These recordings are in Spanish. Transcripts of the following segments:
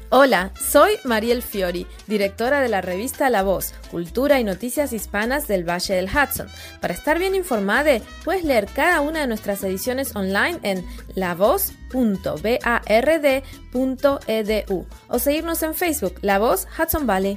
Hola, soy Mariel Fiori, directora de la revista La Voz, Cultura y Noticias Hispanas del Valle del Hudson. Para estar bien informada, puedes leer cada una de nuestras ediciones online en lavoz.bard.edu o seguirnos en Facebook, La Voz Hudson Valley.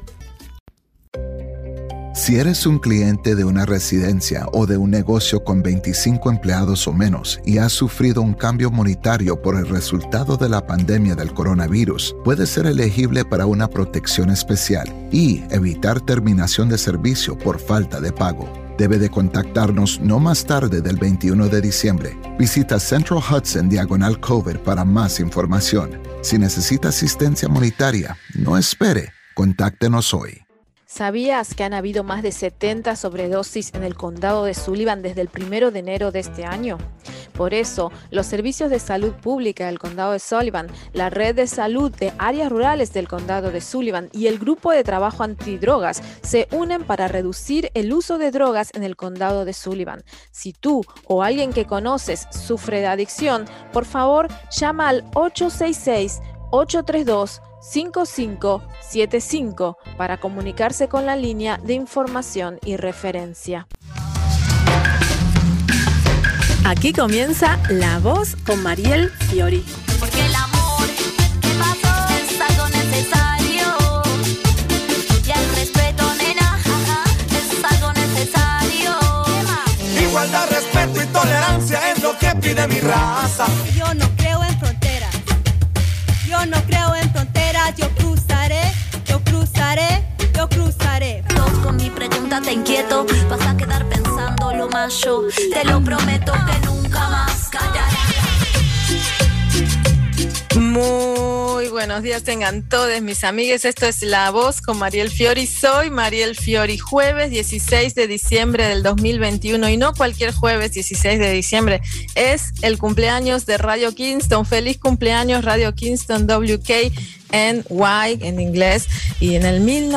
Si eres un cliente de una residencia o de un negocio con 25 empleados o menos y has sufrido un cambio monetario por el resultado de la pandemia del coronavirus, puedes ser elegible para una protección especial y evitar terminación de servicio por falta de pago. Debe de contactarnos no más tarde del 21 de diciembre. Visita Central Hudson Diagonal Cover para más información. Si necesita asistencia monetaria, no espere. Contáctenos hoy. ¿Sabías que han habido más de 70 sobredosis en el condado de Sullivan desde el 1 de enero de este año? Por eso, los servicios de salud pública del condado de Sullivan, la red de salud de áreas rurales del condado de Sullivan y el grupo de trabajo antidrogas se unen para reducir el uso de drogas en el condado de Sullivan. Si tú o alguien que conoces sufre de adicción, por favor, llama al 866-832-5575 para comunicarse con la línea de información y referencia. Aquí comienza La Voz con Mariel Fiori. Porque el amor que pasó es algo necesario. Y el respeto, nena, es algo necesario. Igualdad, respeto y tolerancia es lo que pide mi raza. Yo no creo en fronteras. Yo no creo en fronteras. Yo cruzaré, yo cruzaré, yo cruzaré. Con mi pregunta te inquieto, vas a quedar pensando lo más yo. Te lo prometo que nunca más callaré. Muy buenos días tengan todos mis amigues. Esto es La Voz con Mariel Fiori. Soy Mariel Fiori. Jueves 16 de diciembre del 2021 y no cualquier jueves 16 de diciembre. Es el cumpleaños de Radio Kingston. Feliz cumpleaños Radio Kingston WKNY en inglés. Y en el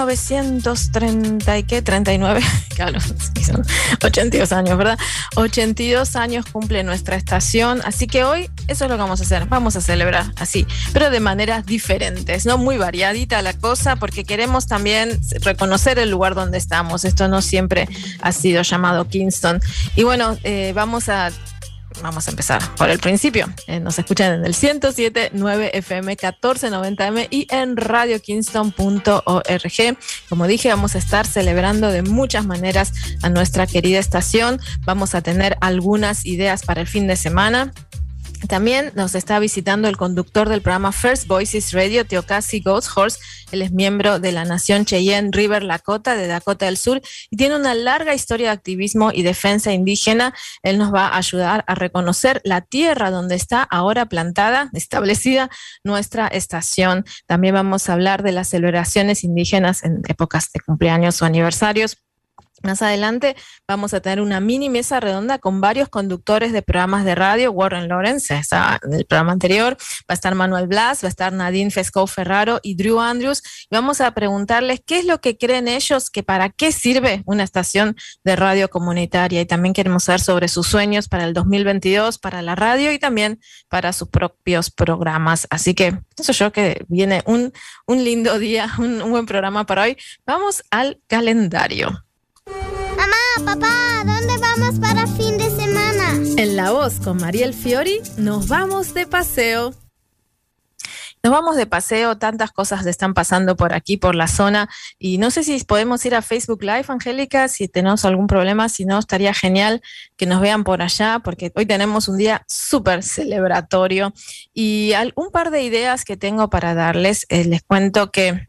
1939, claro, son 82 años, ¿verdad? 82 años cumple nuestra estación, así que hoy eso es lo que vamos a hacer, vamos a celebrar así, pero de maneras diferentes, ¿no? Muy variadita la cosa, porque queremos también reconocer el lugar donde estamos. Esto no siempre ha sido llamado Kingston. Y bueno, vamos a empezar por el principio. Nos escuchan en el 107.9 FM, 1490M y en radiokingston.org. Como dije, vamos a estar celebrando de muchas maneras a nuestra querida estación. Vamos a tener algunas ideas para el fin de semana. También nos está visitando el conductor del programa First Voices Radio, Teokasi Goatshorse. Él es miembro de la nación Cheyenne River Lakota de Dakota del Sur y tiene una larga historia de activismo y defensa indígena. Él nos va a ayudar a reconocer la tierra donde está ahora plantada, establecida nuestra estación. También vamos a hablar de las celebraciones indígenas en épocas de cumpleaños o aniversarios. Más adelante vamos a tener una mini mesa redonda con varios conductores de programas de radio. Warren Lawrence está en el programa anterior, va a estar Manuel Blas, va a estar Nadine Fescoe Ferraro y Drew Andrews. Y vamos a preguntarles qué es lo que creen ellos, que para qué sirve una estación de radio comunitaria. Y también queremos saber sobre sus sueños para el 2022, para la radio y también para sus propios programas. Así que pienso yo que viene un lindo día, un buen programa para hoy. Vamos al calendario. Mamá, papá, ¿dónde vamos para fin de semana? En La Voz con Mariel Fiori nos vamos de paseo. Nos vamos de paseo, tantas cosas están pasando por aquí, por la zona, y no sé si podemos ir a Facebook Live, Angélica, si tenemos algún problema. Si no, estaría genial que nos vean por allá, porque hoy tenemos un día súper celebratorio. Y un par de ideas que tengo para darles, les cuento que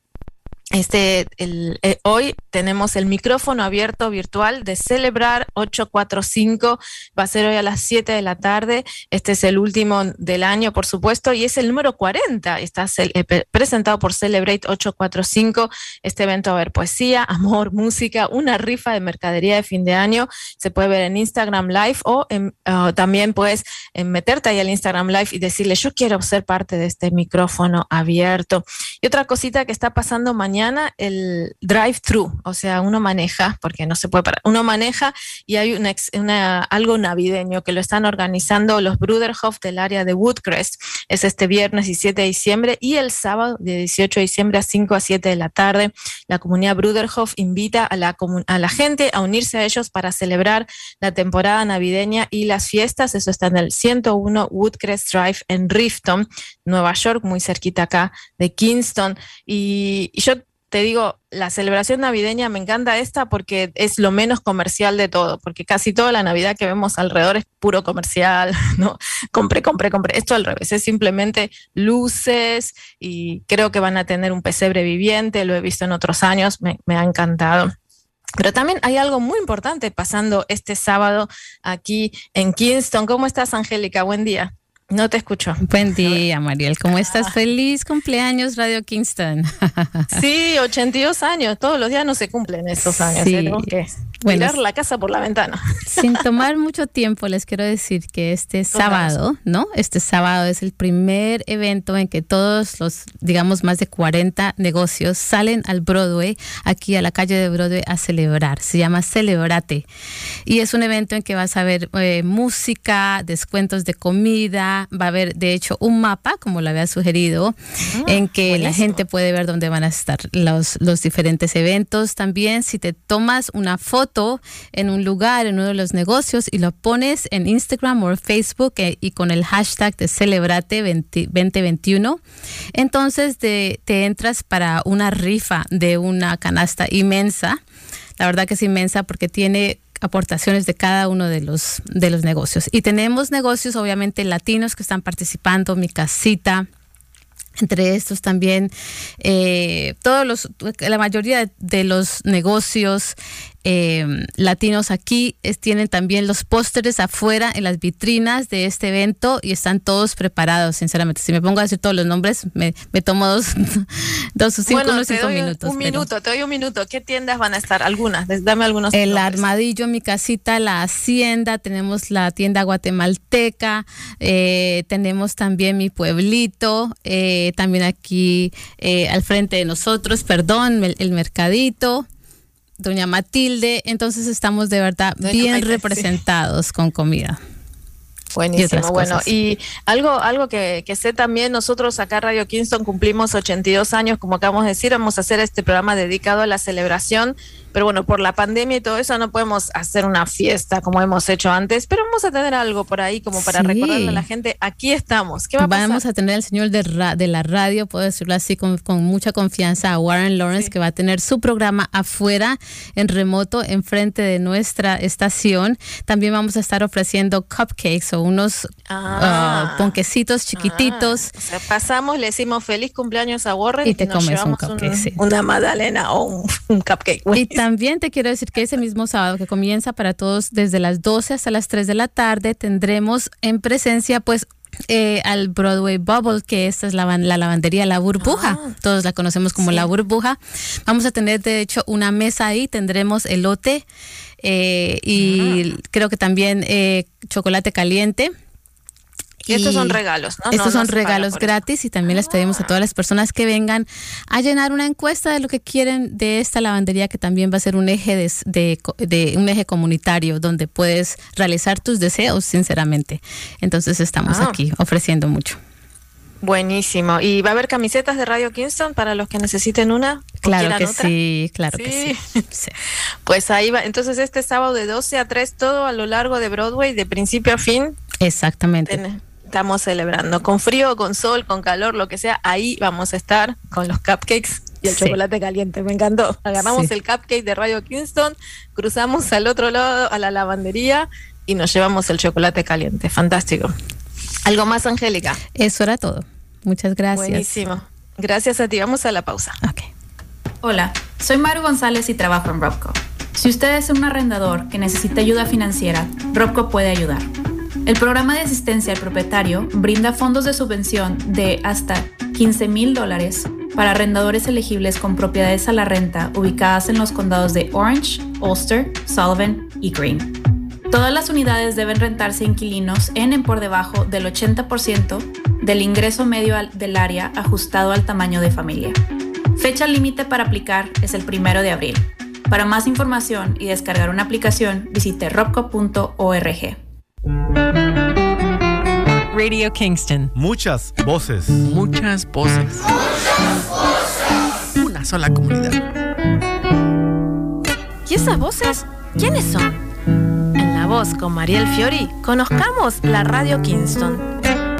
hoy tenemos el micrófono abierto virtual de Celebrar 845, va a ser hoy a las 7 de la tarde. Este es el último del año, por supuesto, y es el número 40, está presentado por Celebrate 845. Este evento va a haber poesía, amor, música, una rifa de mercadería de fin de año. Se puede ver en Instagram Live o también puedes meterte ahí al Instagram Live y decirle: yo quiero ser parte de este micrófono abierto. Y otra cosita que está pasando mañana, el drive-thru, o sea, uno maneja, porque no se puede parar, uno maneja y hay algo navideño que lo están organizando los Bruderhof del área de Woodcrest. Es este viernes 17 de diciembre y el sábado de 18 de diciembre a 5 a 7 de la tarde. La comunidad Bruderhof invita a la gente a unirse a ellos para celebrar la temporada navideña y las fiestas. Eso está en el 101 Woodcrest Drive en Rifton, Nueva York, muy cerquita acá de Kingston. Y yo te digo, la celebración navideña me encanta esta porque es lo menos comercial de todo, porque casi toda la Navidad que vemos alrededor es puro comercial, ¿no? Compré. Esto al revés, es simplemente luces y creo que van a tener un pesebre viviente, lo he visto en otros años, me ha encantado. Pero también hay algo muy importante pasando este sábado aquí en Kingston. ¿Cómo estás, Angélica? Buen día. No te escucho. Buen día, Mariel. ¿Cómo estás? Feliz cumpleaños, Radio Kingston. Sí, 82 años. Todos los días no se cumplen estos años. Sí. Tenemos que mirar la casa por la ventana. Sin tomar mucho tiempo, les quiero decir que este sábado, ¿no? Este sábado es el primer evento en que todos los, digamos, más de 40 negocios salen al Broadway, aquí a la calle de Broadway, a celebrar. Se llama Celebrate. Y es un evento en que vas a ver música, descuentos de comida. Va a haber, de hecho, un mapa, como lo había sugerido, en que buenísimo. La gente puede ver dónde van a estar los diferentes eventos. También, si te tomas una foto en un lugar, en uno de los negocios, y lo pones en Instagram o Facebook y con el hashtag de Celebrate 2021, entonces te entras para una rifa de una canasta inmensa. La verdad que es inmensa porque tiene aportaciones de cada uno de los negocios. Y tenemos negocios, obviamente, latinos que están participando, Mi Casita. Entre estos también, la mayoría de los negocios latinos aquí tienen también los pósteres afuera en las vitrinas de este evento y están todos preparados, sinceramente. Si me pongo a decir todos los nombres, me tomo dos o cinco minutos. Te doy un minuto. ¿Qué tiendas van a estar? Algunas, dame algunos nombres. El Armadillo, Mi Casita, La Hacienda, tenemos la tienda guatemalteca, tenemos también Mi Pueblito, también aquí al frente de nosotros, el Mercadito, Doña Matilde. Entonces estamos de verdad bien representados con comida. Buenísimo, bueno, y algo que sé también, nosotros acá Radio Kingston cumplimos 82 años, como acabamos de decir, vamos a hacer este programa dedicado a la celebración, pero bueno, por la pandemia y todo eso no podemos hacer una fiesta como hemos hecho antes, pero vamos a tener algo por ahí como para recordarle a la gente, aquí estamos. ¿Qué va a pasar? Vamos a tener al señor de la radio, puedo decirlo así con mucha confianza, a Warren Lawrence, que va a tener su programa afuera, en remoto, enfrente de nuestra estación. También vamos a estar ofreciendo cupcakes o unos ponquecitos chiquititos. O sea, pasamos, le decimos feliz cumpleaños a Warren y te comes un cupcake. Una magdalena o un cupcake. Y también te quiero decir que ese mismo sábado, que comienza para todos desde las 12 hasta las 3 de la tarde, tendremos en presencia pues al Broadway Bubble, que esta es la lavandería La Burbuja. Todos la conocemos como La Burbuja. Vamos a tener de hecho una mesa ahí, tendremos elote y creo que también chocolate caliente. Y estos son regalos, ¿no? Estos son regalos gratis y también les pedimos a todas las personas que vengan a llenar una encuesta de lo que quieren de esta lavandería, que también va a ser un eje de un eje comunitario donde puedes realizar tus deseos, sinceramente. Entonces estamos aquí ofreciendo mucho. Buenísimo. ¿Y va a haber camisetas de Radio Kingston para los que necesiten una? Claro que sí, claro que sí. Pues ahí va. Entonces este sábado de 12 a 3, todo a lo largo de Broadway, de principio a fin. Exactamente. Estamos celebrando, con frío, con sol, con calor, lo que sea, ahí vamos a estar con los cupcakes y el chocolate caliente. Me encantó. Agarramos el cupcake de Radio Kingston, cruzamos al otro lado a la lavandería y nos llevamos el chocolate caliente. Fantástico. ¿Algo más, Angélica? Eso era todo. Muchas gracias. Buenísimo. Gracias a ti. Vamos a la pausa. Okay. Hola, soy Maru González y trabajo en Robco. Si usted es un arrendador que necesita ayuda financiera, Robco puede ayudar. El programa de asistencia al propietario brinda fondos de subvención de hasta $15,000 para arrendadores elegibles con propiedades a la renta ubicadas en los condados de Orange, Ulster, Sullivan y Greene. Todas las unidades deben rentarse a inquilinos en por debajo del 80% del ingreso medio del área ajustado al tamaño de familia. Fecha límite para aplicar es el 1 de abril. Para más información y descargar una aplicación, visite robco.org. Radio Kingston. Muchas voces. Muchas voces. Muchas voces. Una sola comunidad. ¿Y esas voces? ¿Quiénes son? En La Voz con Mariel Fiori, conozcamos la Radio Kingston.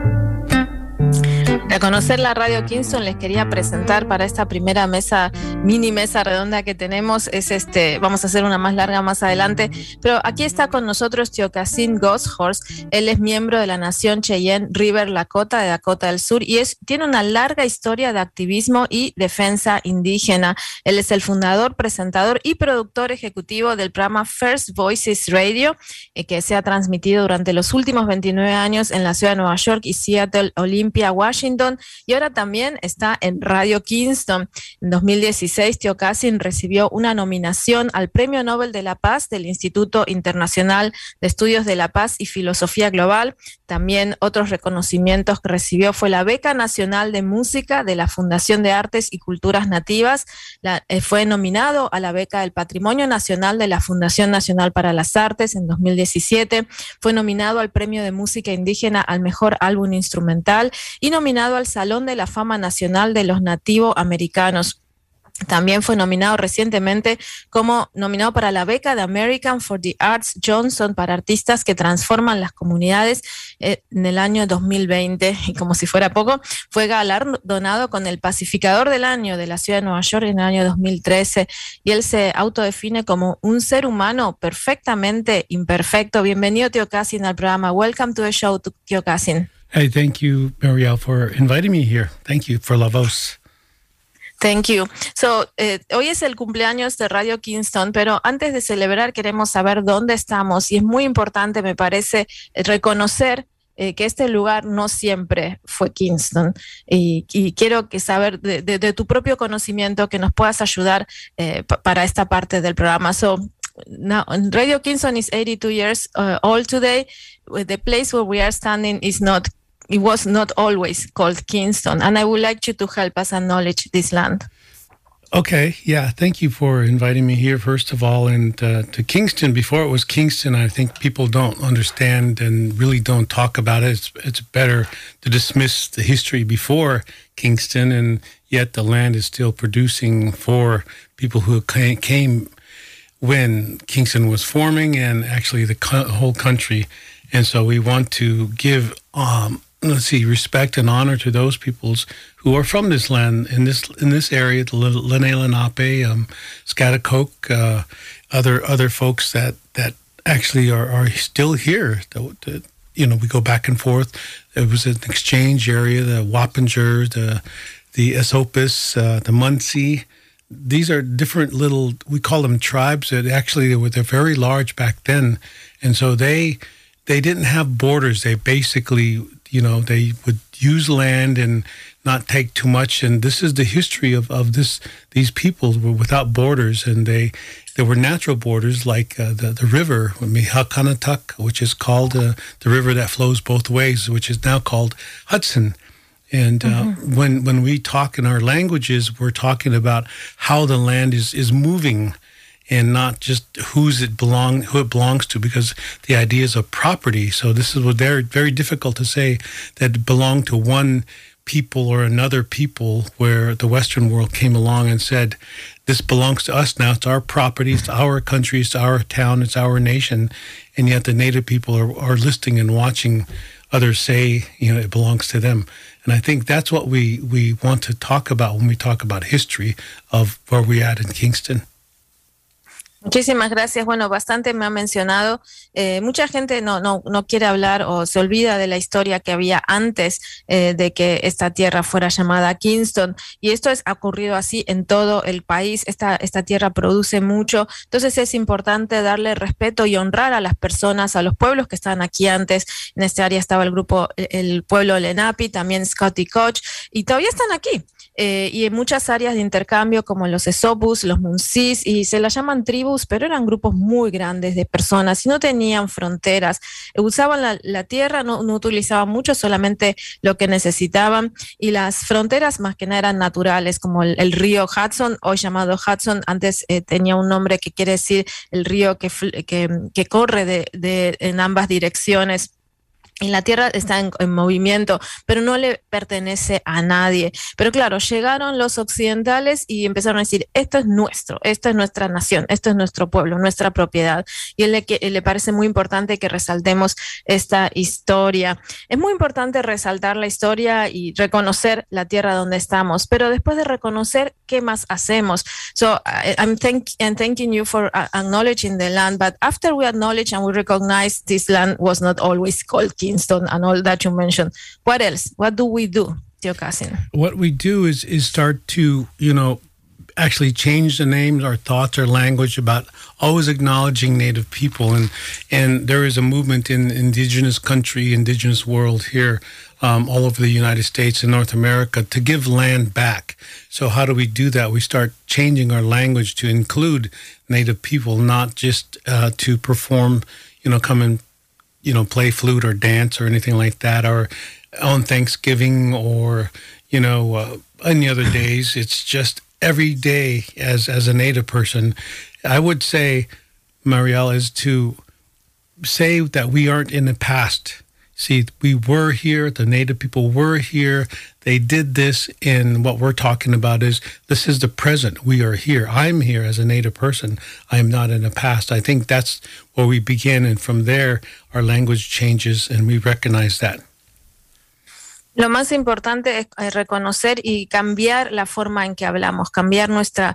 Para conocer la Radio Kingston les quería presentar para esta primera mini mesa redonda que tenemos, vamos a hacer una más larga más adelante, pero aquí está con nosotros Tiokasin Ghosthorse. Él es miembro de la nación Cheyenne River Lakota de Dakota del Sur y tiene una larga historia de activismo y defensa indígena. Él es el fundador, presentador y productor ejecutivo del programa First Voices Radio, que se ha transmitido durante los últimos 29 años en la ciudad de Nueva York y Seattle, Olympia, Washington, y ahora también está en Radio Kingston. En 2016, Tiokasin recibió una nominación al Premio Nobel de la Paz del Instituto Internacional de Estudios de la Paz y Filosofía Global. También otros reconocimientos que recibió fue la Beca Nacional de Música de la Fundación de Artes y Culturas Nativas. Fue nominado a la Beca del Patrimonio Nacional de la Fundación Nacional para las Artes en 2017. Fue nominado al Premio de Música Indígena al Mejor Álbum Instrumental y nominado al Salón de la Fama Nacional de los Nativo Americanos. También fue nominado recientemente como nominado para la beca de American for the Arts Johnson para artistas que transforman las comunidades en el año 2020. Y como si fuera poco, fue galardonado con el Pacificador del Año de la Ciudad de Nueva York en el año 2013. Y él se autodefine como un ser humano perfectamente imperfecto. Bienvenido, Tiokasin, al programa. Welcome to the show, Tiokasin. Hey, thank you, Mariel, for inviting me here. Thank you for La Voz. Thank you. So, hoy es el cumpleaños de Radio Kingston, pero antes de celebrar queremos saber dónde estamos y es muy importante, me parece, reconocer que este lugar no siempre fue Kingston y quiero saber de tu propio conocimiento que nos puedas ayudar para esta parte del programa. So, now, Radio Kingston is 82 years old today. The place where we are standing it was not always called Kingston, and I would like you to help us acknowledge this land. Okay, yeah, thank you for inviting me here, first of all, and to Kingston. Before it was Kingston, I think people don't understand and really don't talk about it. It's better to dismiss the history before Kingston, and yet the land is still producing for people who came when Kingston was forming and actually the whole country. And so we want to give respect and honor to those peoples who are from this land, in this area, the Lenni Lenape, Schaghticoke, other folks that actually are still here. We go back and forth. It was an exchange area, the Wappinger, the Esopus, the Munsee. These are different little, we call them tribes, that actually they're very large back then. And so they didn't have borders. They basically, they would use land and not take too much. And this is the history of these people were without borders. And there were natural borders like the river, Mihakanatuck, which is called the river that flows both ways, which is now called Hudson. And when we talk in our languages, we're talking about how the land is moving, and not just who it belongs to, because the ideas of property. So this is what very, very difficult to say that it belonged to one people or another people, where the Western world came along and said, this belongs to us now, it's our property, it's our country, it's our town, it's our nation. And yet the Native people are listening and watching others say, it belongs to them. And I think that's what we want to talk about when we talk about history of where we're at in Kingston. Muchísimas gracias. Bueno, bastante me ha mencionado. Mucha gente no quiere hablar o se olvida de la historia que había antes de que esta tierra fuera llamada Kingston. Y esto ha ocurrido así en todo el país. Esta tierra produce mucho. Entonces es importante darle respeto y honrar a las personas, a los pueblos que estaban aquí antes. En este área estaba el pueblo Lenape, también Schaghticoke, y todavía están aquí. y en muchas áreas de intercambio como los Esopus, los Munsis, y se las llaman tribus, pero eran grupos muy grandes de personas y no tenían fronteras. Usaban la tierra, no utilizaban mucho, solamente lo que necesitaban, y las fronteras más que nada eran naturales, como el río Hudson, hoy llamado Hudson, antes tenía un nombre que quiere decir el río que corre en ambas direcciones. Y la tierra está en movimiento, pero no le pertenece a nadie. Pero claro, llegaron los occidentales y empezaron a decir, esto es nuestro, esto es nuestra nación, esto es nuestro pueblo, nuestra propiedad. Y él le parece muy importante que resaltemos esta historia. Es muy importante resaltar la historia y reconocer la tierra donde estamos, pero después de reconocer, ¿qué más hacemos? So I'm thanking you for acknowledging the land, but after we acknowledge and we recognize this land was not always called Kingston and all that you mentioned, what else? What do we do, Tio Cassin? What we do is start to, actually change the names, our thoughts, our language about always acknowledging Native people. And there is a movement in indigenous country, indigenous world here, all over the United States and North America to give land back. So how do we do that? We start changing our language to include Native people, not just to perform, come and play flute or dance or anything like that, or on Thanksgiving or, any other days. It's just every day as a Native person. I would say, Marielle, is to say that we aren't in the past. See, we were here, the Native people were here, they did this, and what we're talking about is this is the present. We are here. I'm here as a Native person. I am not in the past. I think that's where we begin, and from there, our language changes, and we recognize that. Lo más importante es reconocer y cambiar la forma en que hablamos, cambiar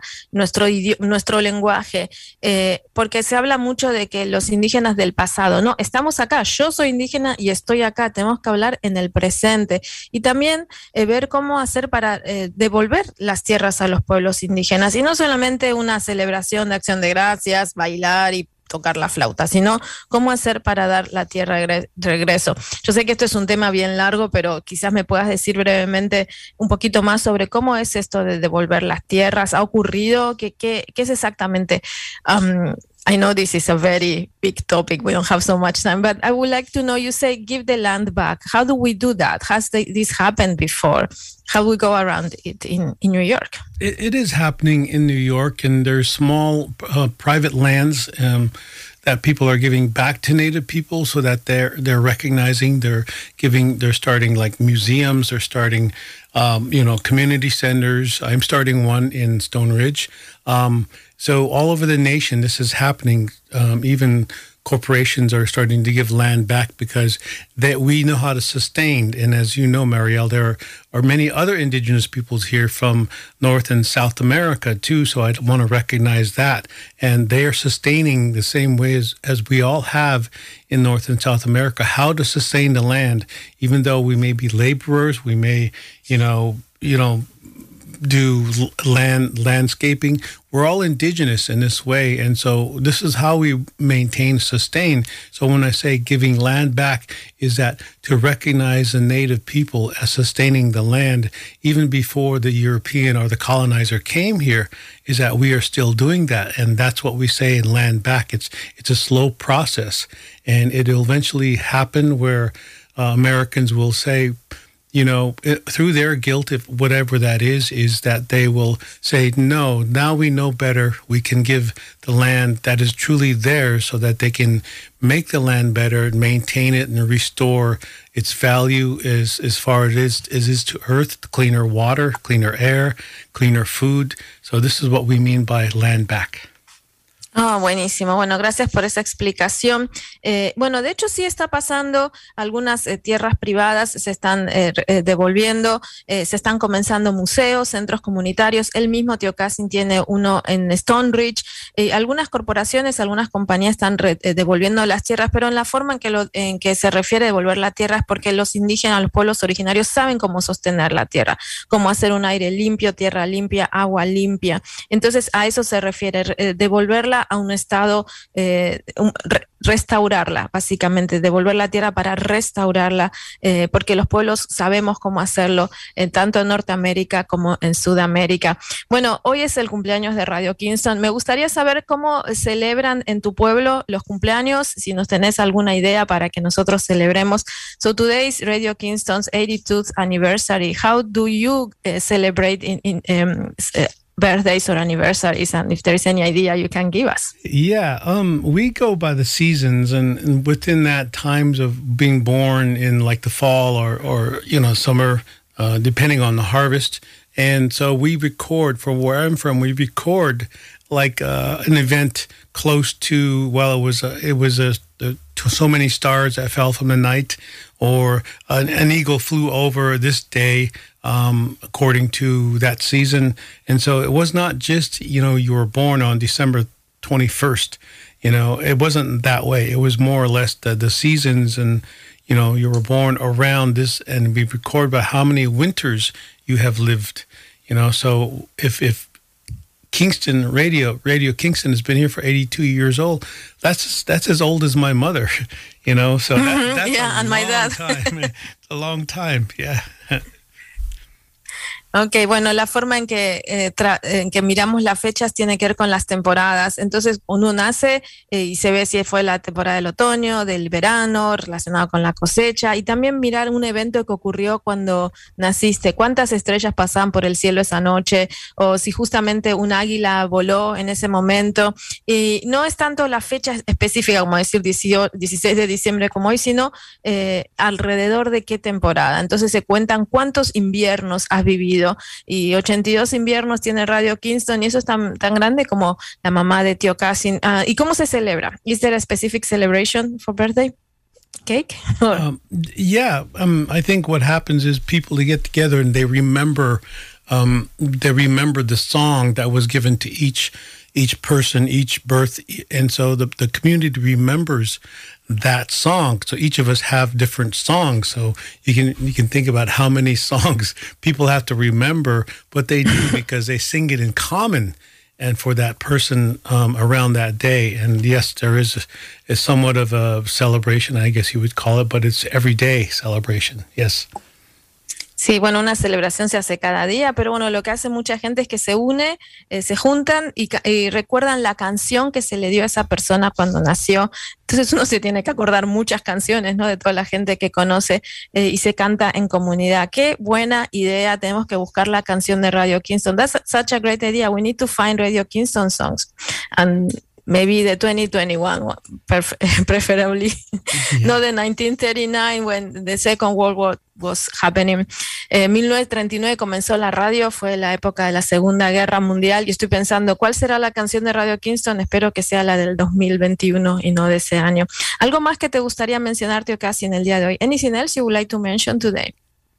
nuestro lenguaje, porque se habla mucho de que los indígenas del pasado, no, estamos acá, yo soy indígena y estoy acá, tenemos que hablar en el presente y también ver cómo hacer para devolver las tierras a los pueblos indígenas, y no solamente una celebración de acción de gracias, bailar y tocar la flauta, sino cómo hacer para dar la tierra regreso. Yo sé que esto es un tema bien largo, pero quizás me puedas decir brevemente un poquito más sobre cómo es esto de devolver las tierras. ¿Ha ocurrido? ¿Qué es exactamente? I know this is a very big topic. We don't have so much time, but I would like to know, you say give the land back. How do we do that? Has this happened before? How do we go around it in New York? It is happening in New York, and there's small private lands that people are giving back to Native people, so that they're recognizing, they're starting like museums, they're starting community centers. I'm starting one in Stone Ridge. So all over the nation, this is happening. Even corporations are starting to give land back because we know how to sustain. And as you know, Marielle, there are many other indigenous peoples here from North and South America too. So I want to recognize that. And they are sustaining the same way as we all have in North and South America, how to sustain the land, even though we may be laborers, we may, do landscaping. We're all indigenous in this way, and so this is how we maintain, sustain. So when I say giving land back, is that to recognize the Native people as sustaining the land even before the European or the colonizer came here, is that we are still doing that, and that's what we say in land back. It's a slow process, and it'll eventually happen where Americans will say, through their guilt, if whatever that is that they will say, no, now we know better. We can give the land that is truly theirs so that they can make the land better, maintain it, and restore its value as far as it is to earth, cleaner water, cleaner air, cleaner food. So this is what we mean by land back. Buenísimo. Bueno, gracias por esa explicación. De hecho sí está pasando, algunas tierras privadas se están devolviendo, se están comenzando museos, centros comunitarios. Él mismo, Tio Cassin, tiene uno en Stone Ridge. Algunas corporaciones, algunas compañías están devolviendo las tierras, pero en la forma en que se refiere a devolver la tierra es porque los indígenas, los pueblos originarios saben cómo sostener la tierra, cómo hacer un aire limpio, tierra limpia, agua limpia. Entonces a eso se refiere, devolverla devolverla a un estado, restaurarla, básicamente, devolver la tierra para restaurarla, porque los pueblos sabemos cómo hacerlo, tanto en Norteamérica como en Sudamérica. Bueno, hoy es el cumpleaños de Radio Kingston. Me gustaría saber cómo celebran en tu pueblo los cumpleaños, si nos tenés alguna idea para que nosotros celebremos. So today is Radio Kingston's 82th anniversary. How do you celebrate in birthdays or anniversaries, and if there's any idea you can give us? Yeah, we go by the seasons, and within that, times of being born in like the fall or summer, depending on the harvest. And so we record, from where I'm from, we record like an event close to, well, it was so many stars that fell from the night, or an eagle flew over this day, according to that season. And so it was not just, you were born on December 21st. It wasn't that way. It was more or less the seasons, and, you were born around this, and we record by how many winters you have lived. So if Kingston Radio Kingston has been here for 82 years old, that's as old as my mother, so that's and my dad. Time. It's a long time, yeah. Ok, bueno, la forma en que miramos las fechas tiene que ver con las temporadas. Entonces, uno nace y se ve si fue la temporada del otoño, del verano, relacionado con la cosecha, y también mirar un evento que ocurrió cuando naciste, cuántas estrellas pasaban por el cielo esa noche, o si justamente un águila voló en ese momento. Y no es tanto la fecha específica, como decir 16 de diciembre como hoy, sino alrededor de qué temporada. Entonces se cuentan cuántos inviernos has vivido, y 82 inviernos tiene Radio Kingston, y eso es tan grande como la mamá de Tío Cassin. ¿Y cómo se celebra? Is there a specific celebration for birthday? Cake? I think what happens is people get together and they remember the song that was given to each person, each birth, and so the community remembers that song. So each of us have different songs. So you can think about how many songs people have to remember, but they do because they sing it in common, and for that person around that day. And yes, there is somewhat of a celebration, I guess you would call it, but it's everyday celebration. Yes. Sí, bueno, una celebración se hace cada día, pero bueno, lo que hace mucha gente es que se une, se juntan y recuerdan la canción que se le dio a esa persona cuando nació. Entonces uno se tiene que acordar muchas canciones, ¿no? De toda la gente que conoce, y se canta en comunidad. Qué buena idea, tenemos que buscar la canción de Radio Kingston. That's such a great idea. We need to find Radio Kingston songs. And maybe the 2021 preferably, not the 1939 when the Second World War was happening. 1939 comenzó la radio, fue la época de la Segunda Guerra Mundial, y estoy pensando, ¿cuál será la canción de Radio Kingston? Espero que sea la del 2021 y no de ese año. ¿Algo más que te gustaría mencionar, Tío Cassi, en el día de hoy? Anything else you would like to mention today?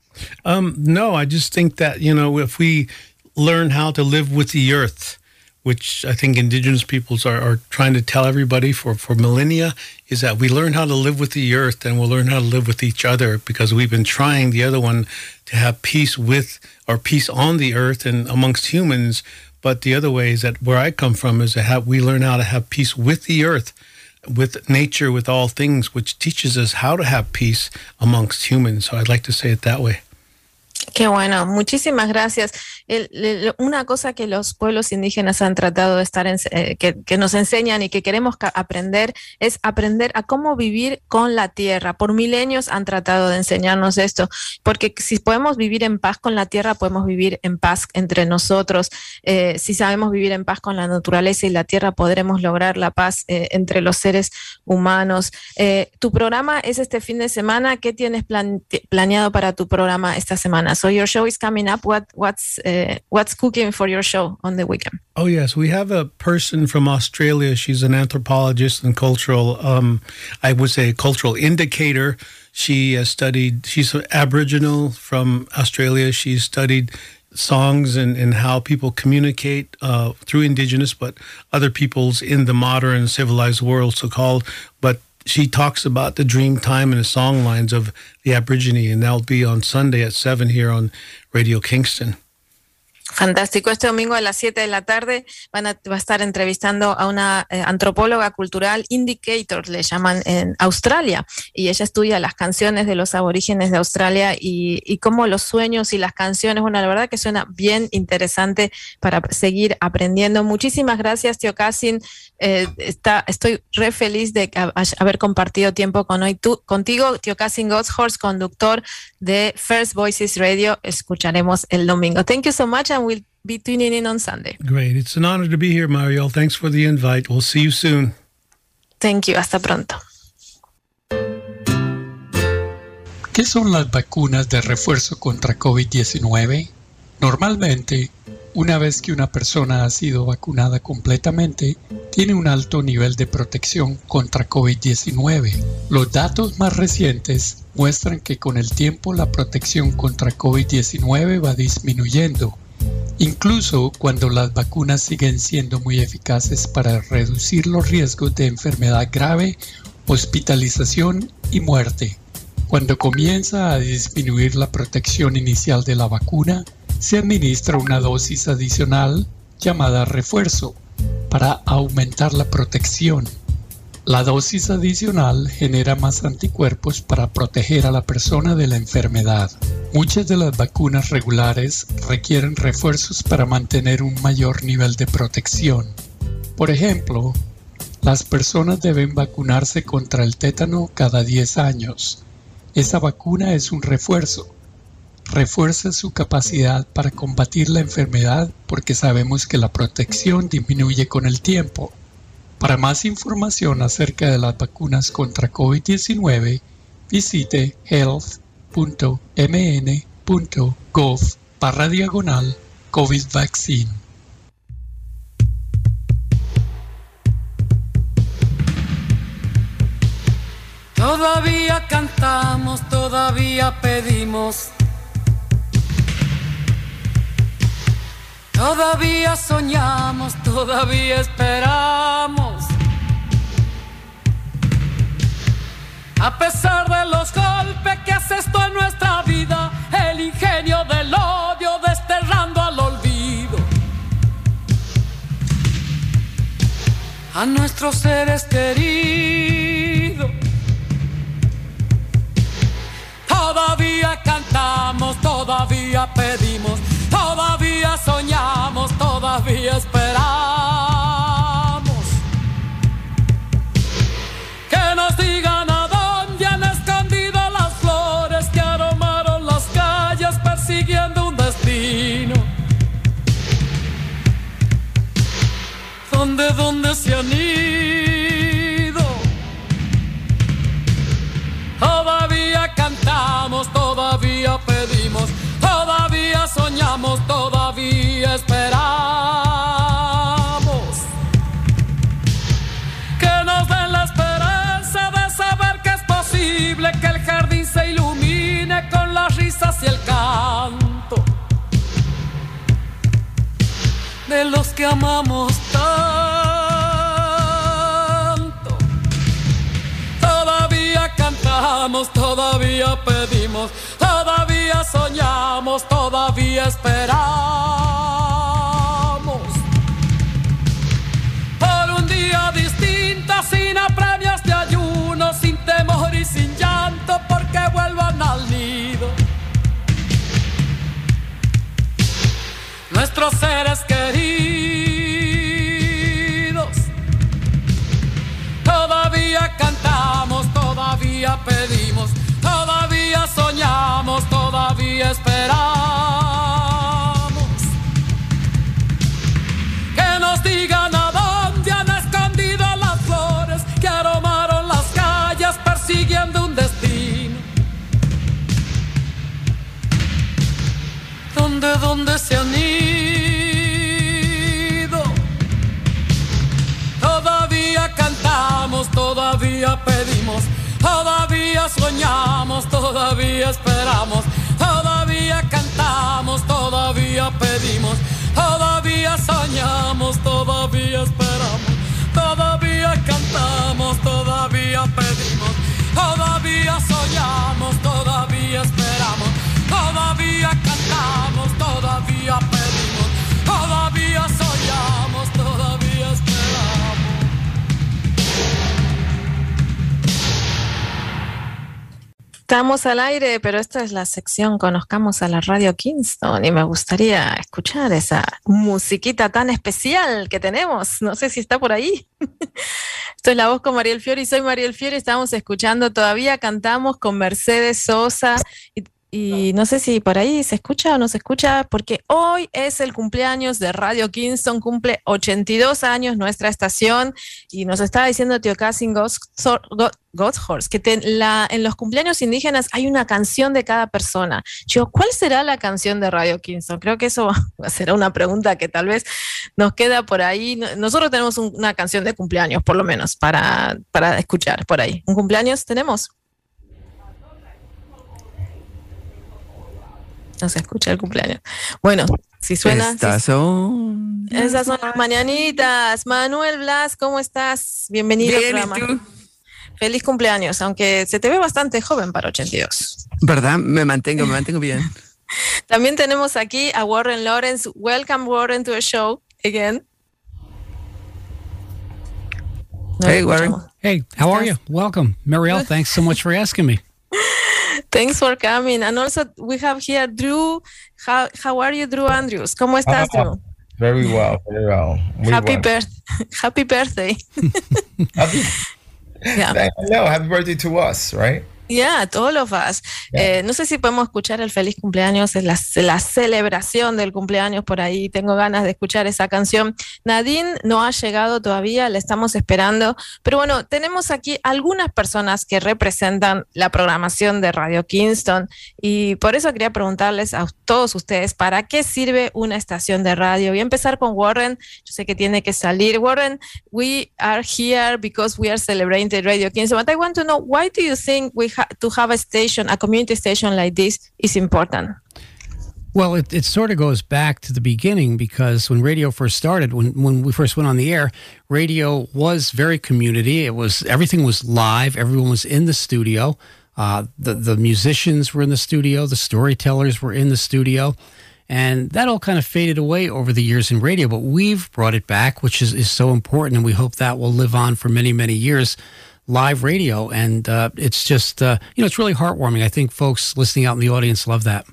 No, I just think that, if we learn how to live with the earth, which I think indigenous peoples are trying to tell everybody for millennia, is that we learn how to live with the earth, and we'll learn how to live with each other, because we've been trying, the other one, to have peace with, or peace on the earth and amongst humans. But the other way is that where I come from is we learn how to have peace with the earth, with nature, with all things, which teaches us how to have peace amongst humans. So I'd like to say it that way. Qué bueno, muchísimas gracias. Una cosa que los pueblos indígenas han tratado de estar que nos enseñan y que queremos aprender es aprender a cómo vivir con la tierra. Por milenios han tratado de enseñarnos esto, porque si podemos vivir en paz con la tierra, podemos vivir en paz entre nosotros. Si sabemos vivir en paz con la naturaleza y la tierra, podremos lograr la paz entre los seres humanos. Tu programa es este fin de semana. ¿Qué tienes planeado para tu programa esta semana? So your show is coming up. What's cooking for your show on the weekend? Oh, yes. We have a person from Australia. She's an anthropologist and cultural, I would say, cultural indicator. She's Aboriginal from Australia. She's studied songs and how people communicate through Indigenous, but other peoples in the modern civilized world, so-called. But she talks about the dream time and the song lines of the Aborigine, and that'll be on Sunday at 7 here on Radio Kingston. Fantástico. Este domingo a las 7 de la tarde va a estar entrevistando a una antropóloga cultural, Indicator, le llaman en Australia, y ella estudia las canciones de los aborígenes de Australia y cómo los sueños y las canciones, bueno, la verdad que suena bien interesante para seguir aprendiendo. Muchísimas gracias, Tiokasin. Estoy re feliz de haber compartido tiempo contigo, Tiokasin Goshorst, conductor de First Voices Radio. Escucharemos el domingo. Thank you so much, and we'll be tuning in on Sunday. Great. It's an honor to be here, Mariel. Thanks for the invite. We'll see you soon. Thank you. Hasta pronto. ¿Qué son las vacunas de refuerzo contra COVID-19? Normalmente, una vez que una persona ha sido vacunada completamente, tiene un alto nivel de protección contra COVID-19. Los datos más recientes muestran que con el tiempo la protección contra COVID-19 va disminuyendo, incluso cuando las vacunas siguen siendo muy eficaces para reducir los riesgos de enfermedad grave, hospitalización y muerte. Cuando comienza a disminuir la protección inicial de la vacuna, se administra una dosis adicional llamada refuerzo para aumentar la protección. La dosis adicional genera más anticuerpos para proteger a la persona de la enfermedad. Muchas de las vacunas regulares requieren refuerzos para mantener un mayor nivel de protección. Por ejemplo, las personas deben vacunarse contra el tétano cada 10 años. Esa vacuna es un refuerzo. Refuerza su capacidad para combatir la enfermedad porque sabemos que la protección disminuye con el tiempo. Para más información acerca de las vacunas contra COVID-19, visite health.mn.gov/COVID vaccine. Todavía cantamos, todavía pedimos, todavía soñamos, todavía esperamos. A pesar de los golpes que hace esto en nuestra vida, el ingenio del odio desterrando al olvido a nuestros seres queridos. Todavía cantamos, todavía pedimos, todavía soñamos, todavía esperamos. Que nos digan a dónde han escondido las flores que aromaron las calles persiguiendo un destino. ¿Dónde se han ido? Todavía cantamos, todavía pedimos, todavía soñamos, todavía esperamos. Que nos den la esperanza de saber que es posible que el jardín se ilumine con las risas y el canto de los que amamos tanto. Todavía cantamos, todavía pedimos, todavía soñamos, todavía esperamos. Por un día distinto, sin apremios de ayuno, sin temor y sin llanto, porque vuelvan al nido nuestros seres queridos. Todavía cantamos, todavía pedimos, todavía soñamos, todavía esperamos. Que nos digan a dónde han escondido las flores que aromaron las calles persiguiendo un destino. ¿Dónde se han ido? Todavía cantamos, todavía pedimos, todavía soñamos, todavía esperamos, todavía cantamos, todavía pedimos, todavía soñamos, todavía esperamos, todavía cantamos, todavía pedimos, todavía soñamos, todavía esperamos, todavía cantamos, todavía pedimos, Estamos al aire, pero esta es la sección Conozcamos a la Radio Kingston y me gustaría escuchar esa musiquita tan especial que tenemos. No sé si está por ahí. Esto es La Voz con Mariel Fiori. Soy Mariel Fiori. Estamos escuchando, todavía cantamos con Mercedes Sosa y no sé si por ahí se escucha o no se escucha, porque hoy es el cumpleaños de Radio Kingston, cumple 82 años nuestra estación, y nos estaba diciendo Tío Cassin Godhorst que en los cumpleaños indígenas hay una canción de cada persona. Yo, ¿cuál será la canción de Radio Kingston? Creo que eso será una pregunta que tal vez nos queda por ahí. Nosotros tenemos una canción de cumpleaños, por lo menos, para escuchar por ahí. ¿Un cumpleaños tenemos? No se escucha el cumpleaños. Bueno, si suena... Esas son las mañanitas. Manuel Blas, ¿cómo estás? Bienvenido al programa. ¿Y tú? Feliz cumpleaños, aunque se te ve bastante joven para 82. ¿Verdad? Me mantengo bien. También tenemos aquí a Warren Lawrence. Welcome, Warren, to the show again. Hey, Warren. Hey, how are you? Welcome. Mariel, thanks so much for asking me. Thanks for coming. And also we have here Drew. How are you, Drew Andrews? ¿Cómo estás, Drew? Very well. Happy birthday. Yeah. No, happy birthday to us, right? Yeah, to all of us. Yeah. No sé si podemos escuchar el feliz cumpleaños, es la celebración del cumpleaños por ahí. Tengo ganas de escuchar esa canción. Nadine no ha llegado todavía, la estamos esperando. Pero bueno, tenemos aquí algunas personas que representan la programación de Radio Kingston y por eso quería preguntarles a todos ustedes, ¿para qué sirve una estación de radio? Voy a empezar con Warren. Yo sé que tiene que salir. Warren, we are here because we are celebrating Radio Kingston. But I want to know, why do you think to have a community station like this is important? Well, it sort of goes back to the beginning, because when radio first started, when we first went on the air, radio was very community. Everything was live. Everyone was in the studio. The musicians were in the studio. The storytellers were in the studio. And that all kind of faded away over the years in radio, but we've brought it back, which is so important, and we hope that will live on for many, many years. Live radio, and it's just, it's really heartwarming. I think folks listening out in the audience love that.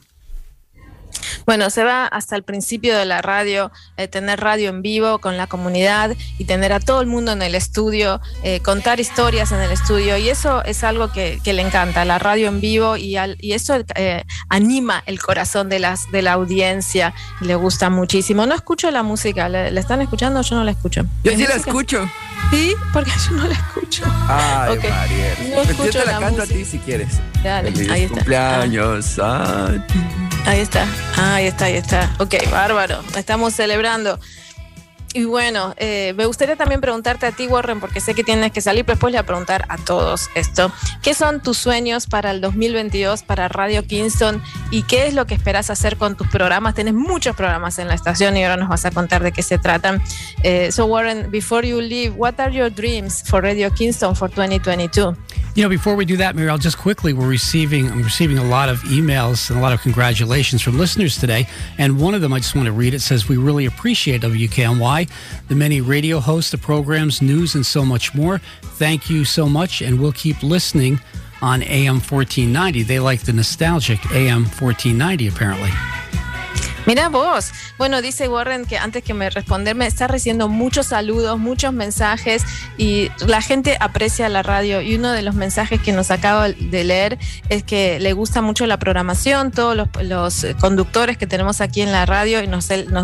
Bueno, se va hasta el principio de la radio, tener radio en vivo con la comunidad y tener a todo el mundo en el estudio, contar historias en el estudio, y eso es algo que le encanta, la radio en vivo, y eso anima el corazón de la audiencia, y le gusta muchísimo. No escucho la música, ¿le están escuchando? Yo no la escucho. Yo sí la escucho. Sí, porque yo no la escucho. Ay, okay. Mariel. No escucho yo te la canto música. A ti si quieres. Dale, feliz ahí está. Cumpleaños a ti. Ahí está. Ok, bárbaro. Estamos celebrando. Y bueno, me gustaría también preguntarte a ti, Warren, porque sé que tienes que salir, pero después le voy a preguntar a todos esto. ¿Qué son tus sueños para el 2022 para Radio Kingston? ¿Y qué es lo que esperas hacer con tus programas? Tienes muchos programas en la estación y ahora nos vas a contar de qué se tratan. So Warren, before you leave, what are your dreams for Radio Kingston for 2022? Before we do that, Mariel, just quickly, I'm receiving a lot of emails and a lot of congratulations from listeners today. And one of them, I just want to read it, says, "We really appreciate WKNY, the many radio hosts, the programs, news, and so much more. Thank you so much, and we'll keep listening on AM 1490. They like the nostalgic AM 1490, apparently. Mira vos. Bueno, dice Warren que antes que me responderme está recibiendo muchos saludos, muchos mensajes, y la gente aprecia la radio, y uno de los mensajes que nos acaba de leer es que le gusta mucho la programación, todos los conductores que tenemos aquí en la radio, y nos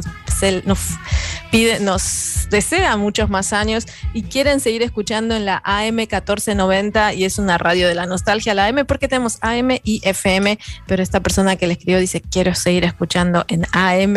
desea muchos más años y quieren seguir escuchando en la AM 1490, y es una radio de la nostalgia, la AM, porque tenemos AM y FM, pero esta persona que le escribió dice, quiero seguir escuchando en AM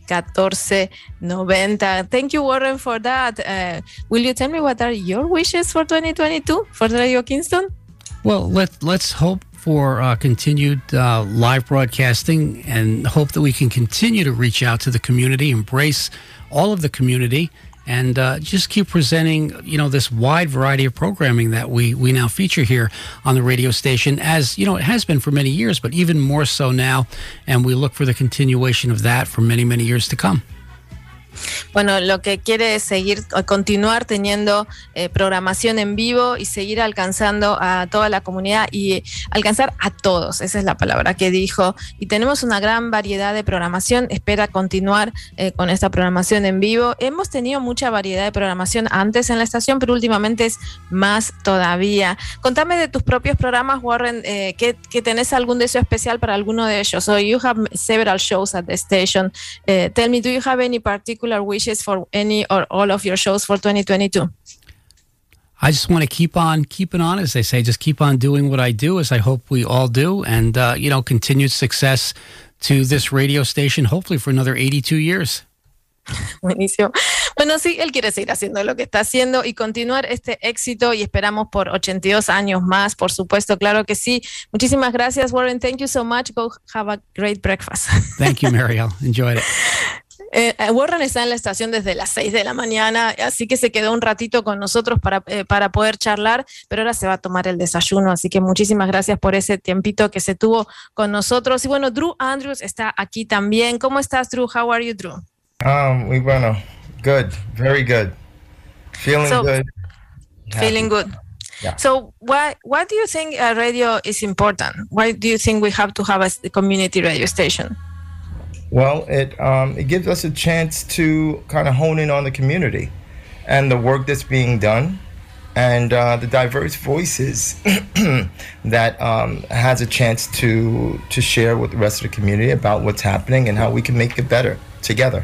1490. Thank you, Warren, for that. Will you tell me what are your wishes for 2022 for Radio Kingston? Well, let's hope for continued live broadcasting, and hope that we can continue to reach out to the community, embrace all of the community, and just keep presenting, this wide variety of programming that we now feature here on the radio station, as, it has been for many years, but even more so now, and we look for the continuation of that for many, many years to come. bueno, lo que quiere es continuar teniendo programación en vivo y seguir alcanzando a toda la comunidad y alcanzar a todos, esa es la palabra que dijo. Y tenemos una gran variedad de programación, espera continuar con esta programación en vivo. Hemos tenido mucha variedad de programación antes en la estación, pero últimamente es más todavía. Contame de tus propios programas, Warren, que tenés algún deseo especial para alguno de ellos. So you have several shows at the station. Tell me, do you have any particular wishes for any or all of your shows for 2022? I just want to keep on keeping on, as they say, just keep on doing what I do, as I hope we all do, and, continued success to this radio station, hopefully for another 82 years. Buenísimo. Bueno, sí, él quiere seguir haciendo lo que está haciendo y continuar este éxito y esperamos por 82 años más, por supuesto, claro que sí. Muchísimas gracias, Warren. Thank you so much. Go have a great breakfast. Thank you, Mariel. Enjoyed it. Warren está en la estación desde las 6 de la mañana, así que se quedó un ratito con nosotros para poder charlar, pero ahora se va a tomar el desayuno, así que muchísimas gracias por ese tiempito que se tuvo con nosotros. Y bueno, Drew Andrews está aquí también. ¿Cómo estás, Drew? How are you, Drew? Bueno, good, very good. Feeling good. Feeling good. Yeah. So why do you think radio is important? Why do you think we have to have a community radio station? Well, it gives us a chance to kind of hone in on the community and the work that's being done and the diverse voices that has a chance to share with the rest of the community about what's happening and how we can make it better together.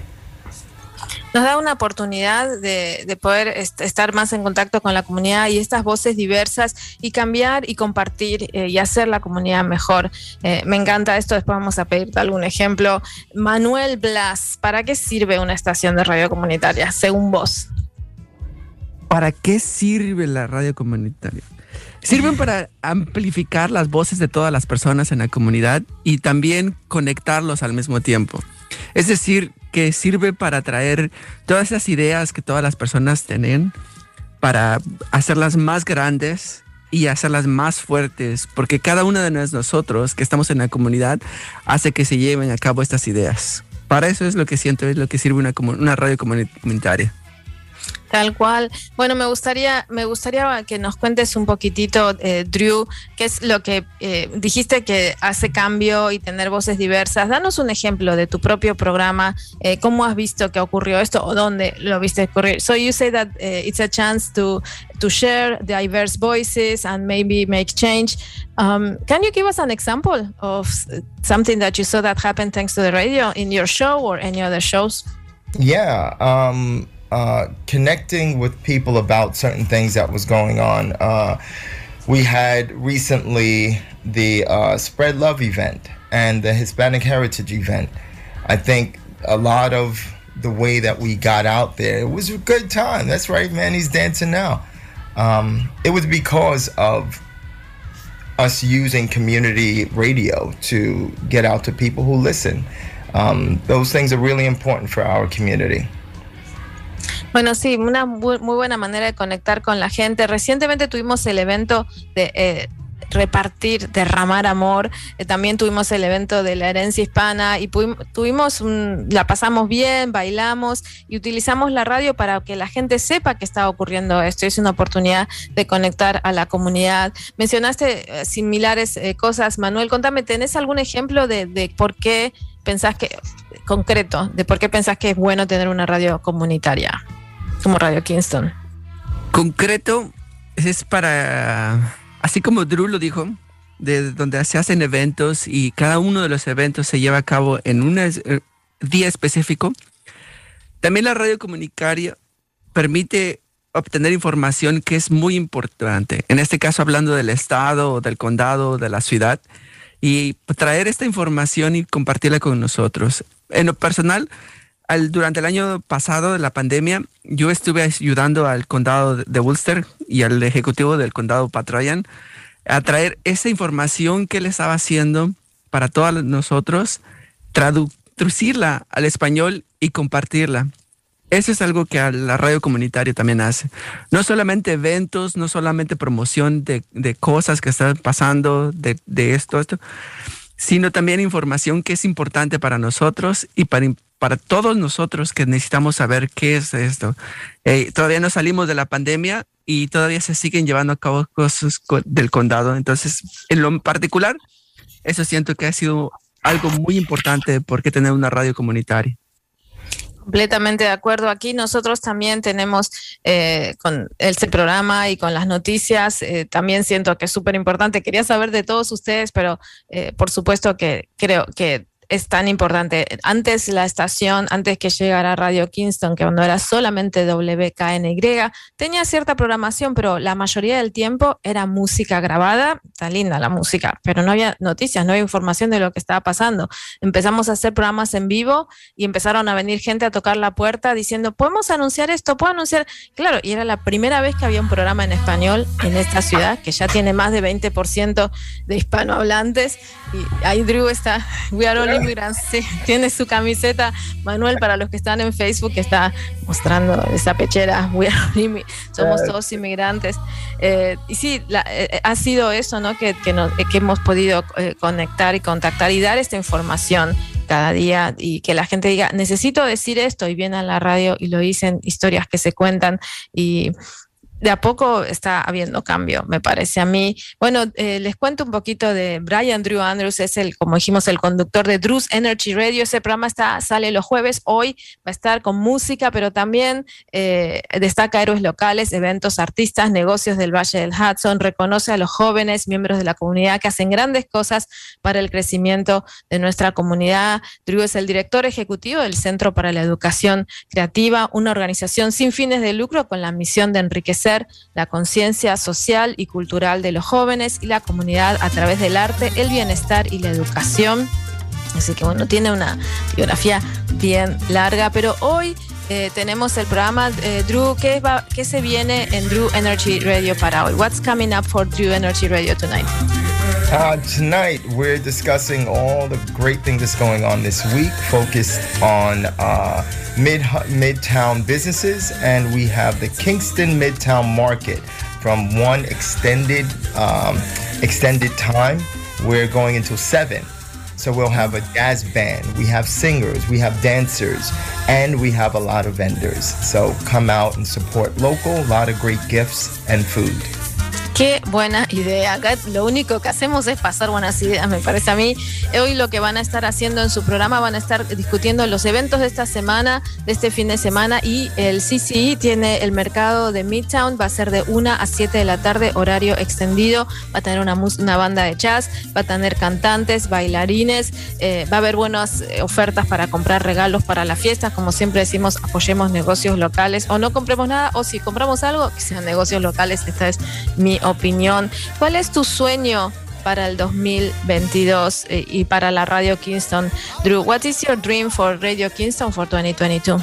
Nos da una oportunidad de poder estar más en contacto con la comunidad y estas voces diversas y cambiar y compartir y hacer la comunidad mejor. Me encanta esto, después vamos a pedirte algún ejemplo. Manuel Blas, ¿para qué sirve una estación de radio comunitaria, según vos? ¿Para qué sirve la radio comunitaria? Sirven para amplificar las voces de todas las personas en la comunidad y también conectarlos al mismo tiempo. Es decir, que sirve para traer todas esas ideas que todas las personas tienen, para hacerlas más grandes y hacerlas más fuertes, porque cada uno de nosotros que estamos en la comunidad hace que se lleven a cabo estas ideas. Para eso es lo que siento, es lo que sirve una radio comunitaria. Tal cual. Bueno, me gustaría que nos cuentes un poquitito, Drew, qué es lo que dijiste que hace cambio y tener voces diversas. Danos un ejemplo de tu propio programa, cómo has visto que ocurrió esto o dónde lo viste ocurrir. So you say that it's a chance to share diverse voices and maybe make change. Can you give us an example of something that you saw that happened thanks to the radio in your show or any other shows? Yeah. Connecting with people about certain things that was going on. We had recently the Spread Love event and the Hispanic Heritage event. I think a lot of the way that we got out there, it was a good time. That's right, man, he's dancing now. It was because of us using community radio to get out to people who listen. Those things are really important for our community. Bueno, sí, una muy buena manera de conectar con la gente. Recientemente tuvimos el evento de repartir, derramar amor. También tuvimos el evento de la herencia hispana y la pasamos bien, bailamos y utilizamos la radio para que la gente sepa que está ocurriendo esto. Es una oportunidad de conectar a la comunidad. Mencionaste similares cosas. Manuel, contame, ¿tenés algún ejemplo de por qué pensás que, concreto, de por qué pensás que es bueno tener una radio comunitaria como Radio Kingston? Concreto es para, así como Drew lo dijo, de donde se hacen eventos y cada uno de los eventos se lleva a cabo en un día específico. También la radio comunitaria permite obtener información que es muy importante. En este caso hablando del estado, del condado, de la ciudad, y traer esta información y compartirla con nosotros. En lo personal, durante el año pasado de la pandemia, yo estuve ayudando al condado de Ulster y al ejecutivo del condado Pat Ryan a traer esa información que él estaba haciendo para todos nosotros, traducirla al español y compartirla. Eso es algo que la radio comunitaria también hace. No solamente eventos, no solamente promoción de cosas que están pasando, de esto, sino también información que es importante para nosotros y para para todos nosotros que necesitamos saber qué es esto. Todavía no salimos de la pandemia y todavía se siguen llevando a cabo cosas del condado. Entonces, en lo particular, eso siento que ha sido algo muy importante porque tener una radio comunitaria. Completamente de acuerdo. Aquí nosotros también tenemos con este programa y con las noticias, también siento que es súper importante. Quería saber de todos ustedes, pero por supuesto que creo que es tan importante. Antes la estación, antes que llegara Radio Kingston, que cuando era solamente WKNY, tenía cierta programación, pero la mayoría del tiempo era música grabada. Está linda la música, pero no había noticias, no había información de lo que estaba pasando. Empezamos a hacer programas en vivo y empezaron a venir gente a tocar la puerta diciendo, ¿podemos anunciar esto? ¿Puedo anunciar? Claro, y era la primera vez que había un programa en español en esta ciudad, que ya tiene más de 20% de hispanohablantes. Y ahí Drew está, we are all immigrants, sí, tiene su camiseta, Manuel, para los que están en Facebook, que está mostrando esa pechera, somos todos inmigrantes. Y sí, ha sido eso, ¿no? Que hemos podido conectar y contactar y dar esta información cada día, y que la gente diga, necesito decir esto, y viene a la radio y lo dicen, historias que se cuentan, y de a poco está habiendo cambio, me parece a mí. Bueno, les cuento un poquito de Brian Drew Andrews, es como dijimos, el conductor de Drew's Energy Radio. Ese programa sale los jueves. Hoy va a estar con música, pero también destaca héroes locales, eventos, artistas, negocios del Valle del Hudson, reconoce a los jóvenes, miembros de la comunidad que hacen grandes cosas para el crecimiento de nuestra comunidad. Drew es el director ejecutivo del Centro para la Educación Creativa, una organización sin fines de lucro con la misión de enriquecer la conciencia social y cultural de los jóvenes y la comunidad a través del arte, el bienestar y la educación. Así que bueno, tiene una biografía bien larga, pero hoy tenemos el programa Drew. ¿Qué se viene en Drew Energy Radio para hoy? What's coming up for Drew Energy Radio tonight? Tonight we're discussing all the great things that's going on this week, focused on Midtown businesses, and we have the Kingston Midtown Market from one extended time. We're going until 7. So we'll have a jazz band, we have singers, we have dancers, and we have a lot of vendors. So come out and support local, a lot of great gifts and food. Qué buena idea. Acá lo único que hacemos es pasar buenas ideas, me parece a mí. Hoy lo que van a estar haciendo en su programa, van a estar discutiendo los eventos de esta semana, de este fin de semana, y el CCE tiene el mercado de Midtown, va a ser de 1 a 7 de la tarde, horario extendido, va a tener una banda de jazz, va a tener cantantes, bailarines, va a haber buenas ofertas para comprar regalos para las fiestas. Como siempre decimos, apoyemos negocios locales, o no compremos nada, o si compramos algo, que sean negocios locales. Esta es mi opinión. ¿Cuál es tu sueño para el 2022 y para la Radio Kingston? Drew, what is your dream for Radio Kingston for 2022?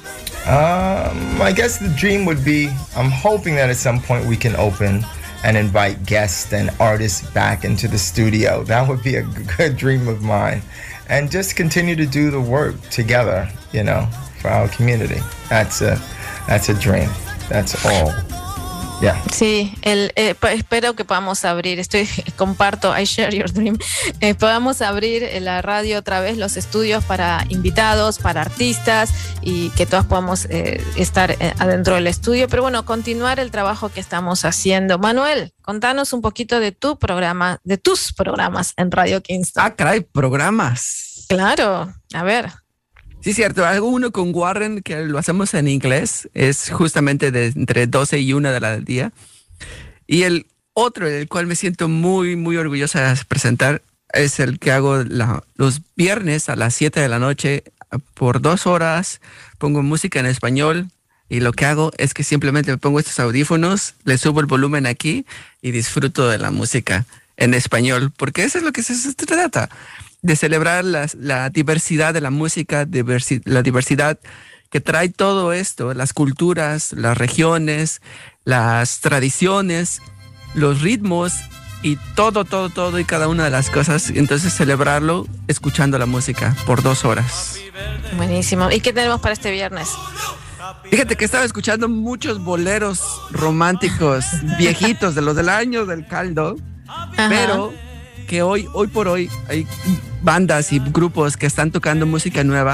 I guess the dream would be, I'm hoping that at some point we can open and invite guests and artists back into the studio. That would be a good dream of mine. And just continue to do the work together, you know, for our community. That's a dream. That's all. Yeah. Sí, espero que podamos abrir, comparto, I share your dream, podamos abrir la radio otra vez, los estudios para invitados, para artistas, y que todos podamos estar adentro del estudio, pero bueno, continuar el trabajo que estamos haciendo. Manuel, contanos un poquito de tu programa, de tus programas en Radio Kingston. Ah, caray, programas. Claro, a ver. Sí, cierto. Hago uno con Warren que lo hacemos en inglés. Es justamente de entre 12 y 1 del día. Y el otro, el cual me siento muy, muy orgullosa de presentar, es el que hago los viernes a las 7 de la noche por 2 horas. Pongo música en español y lo que hago es que simplemente me pongo estos audífonos, le subo el volumen aquí y disfruto de la música en español, porque eso es lo que se trata. De celebrar la diversidad de la música, la diversidad que trae todo esto, las culturas, las regiones, las tradiciones, los ritmos y todo y cada una de las cosas. Entonces celebrarlo escuchando la música por 2 horas. Buenísimo. ¿Y qué tenemos para este viernes? Fíjate que estaba escuchando muchos boleros románticos viejitos de los del año del caldo. Ajá. Pero que hoy por hoy hay bandas y grupos que están tocando música nueva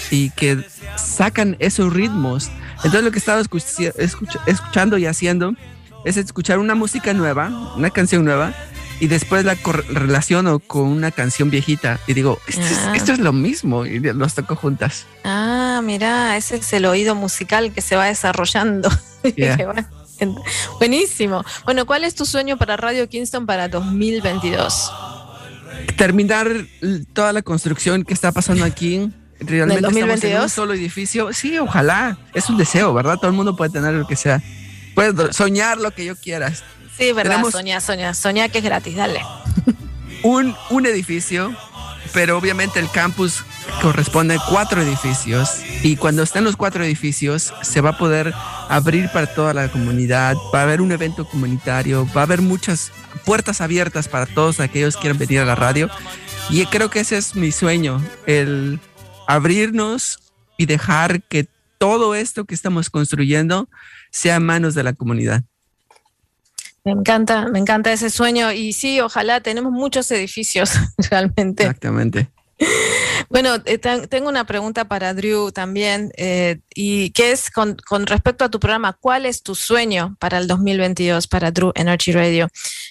y que sacan esos ritmos. Entonces lo que he estado escuchando y haciendo es escuchar una música nueva, una canción nueva, y después la relaciono con una canción viejita y digo, esto es lo mismo, y los toco juntas. Ah, mira, ese es el oído musical que se va desarrollando. Yeah. Buenísimo. Bueno, ¿cuál es tu sueño para Radio Kingston para 2022? Terminar toda la construcción que está pasando aquí. Realmente estamos en un solo edificio. Sí, ojalá. Es un deseo, ¿verdad? Todo el mundo puede tener lo que sea. Puedes soñar lo que yo quieras. Sí, verdad. Tenemos Soñá que es gratis, dale. Un edificio, pero obviamente el campus corresponde a 4 edificios, y cuando estén los 4 edificios se va a poder abrir para toda la comunidad, va a haber un evento comunitario, va a haber muchas puertas abiertas para todos aquellos que quieran venir a la radio, y creo que ese es mi sueño, el abrirnos y dejar que todo esto que estamos construyendo sea en manos de la comunidad. Me encanta ese sueño, y sí, ojalá, tenemos muchos edificios realmente. Exactamente. Bueno, tengo una pregunta para Drew también, y que es con respecto a tu programa, ¿cuál es tu sueño para el 2022 para Drew Energy Radio?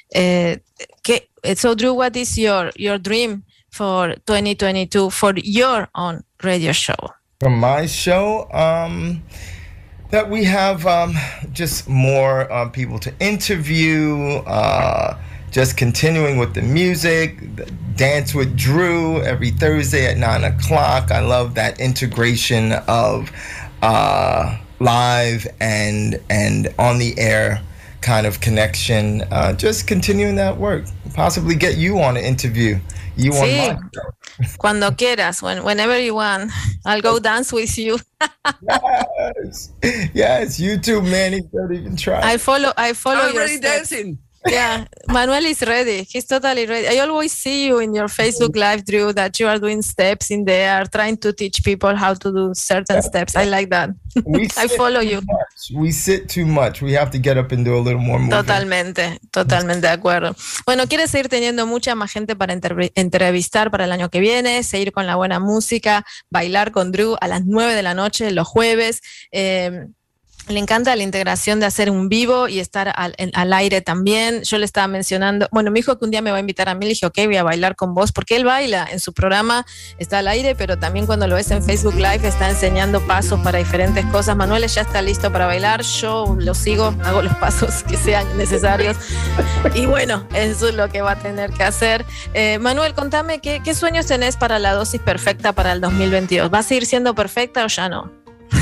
So Drew, what is your dream for 2022 for your own radio show? For my show, that we have just more people to interview, just continuing with the music, Dance with Drew every Thursday at 9 o'clock. I love that integration of live and on the air kind of connection. Just continuing that work. Possibly get you on an interview. You on my show. Cuando quieras, whenever you want, I'll go dance with you. Yes, you too, Manny. Don't even try. I follow I'm your already steps. dancing. Yeah, Manuel is ready. He's totally ready. I always see you in your Facebook Live, Drew, that you are doing steps in the air, trying to teach people how to do certain steps. I like that. I follow you. We sit too much. We have to get up and do a little more movement. Totalmente de acuerdo. Bueno, ¿quieres seguir teniendo mucha más gente para entrevistar para el año que viene? Seguir con la buena música, bailar con Drew a las 9 de la noche los jueves. Le encanta la integración de hacer un vivo y estar al aire también. Yo le estaba mencionando, bueno, me dijo que un día me va a invitar a mí, le dije, ok, voy a bailar con vos, porque él baila en su programa, está al aire, pero también cuando lo ves en Facebook Live está enseñando pasos para diferentes cosas. Manuel ya está listo para bailar, yo lo sigo, hago los pasos que sean necesarios. Y bueno, eso es lo que va a tener que hacer. Manuel, contame, ¿qué sueños tenés para la dosis perfecta para el 2022? ¿Va a seguir siendo perfecta o ya no?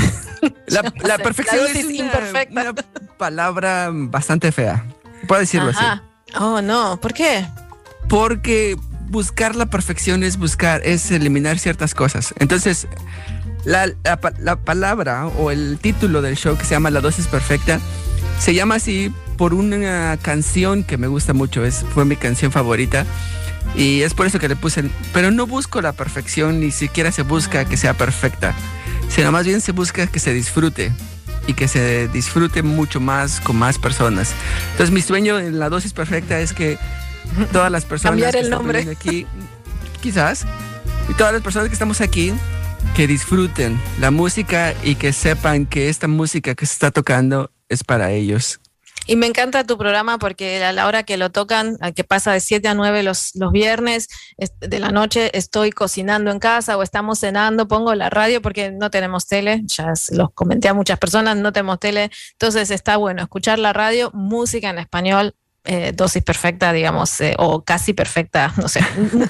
La perfección es una palabra bastante fea. Puedo decirlo así. Oh, no. ¿Por qué? Porque buscar la perfección es eliminar ciertas cosas. Entonces, la palabra o el título del show, que se llama La Dosis Perfecta, se llama así por una canción que me gusta mucho. Fue mi canción favorita. Y es por eso que le puse. Pero no busco la perfección, ni siquiera se busca que sea perfecta, sino más bien se busca que se disfrute, y que se disfrute mucho más con más personas. Entonces mi sueño en La Dosis Perfecta es que todas las personas cambiar que el están nombre aquí, quizás, y todas las personas que estamos aquí, que disfruten la música y que sepan que esta música que se está tocando es para ellos. Y me encanta tu programa porque a la hora que lo tocan, que pasa de 7 a 9 los viernes de la noche, estoy cocinando en casa o estamos cenando, pongo la radio porque no tenemos tele, ya los comenté a muchas personas, no tenemos tele, entonces está bueno escuchar la radio, música en español, dosis perfecta, digamos, o casi perfecta, no sé,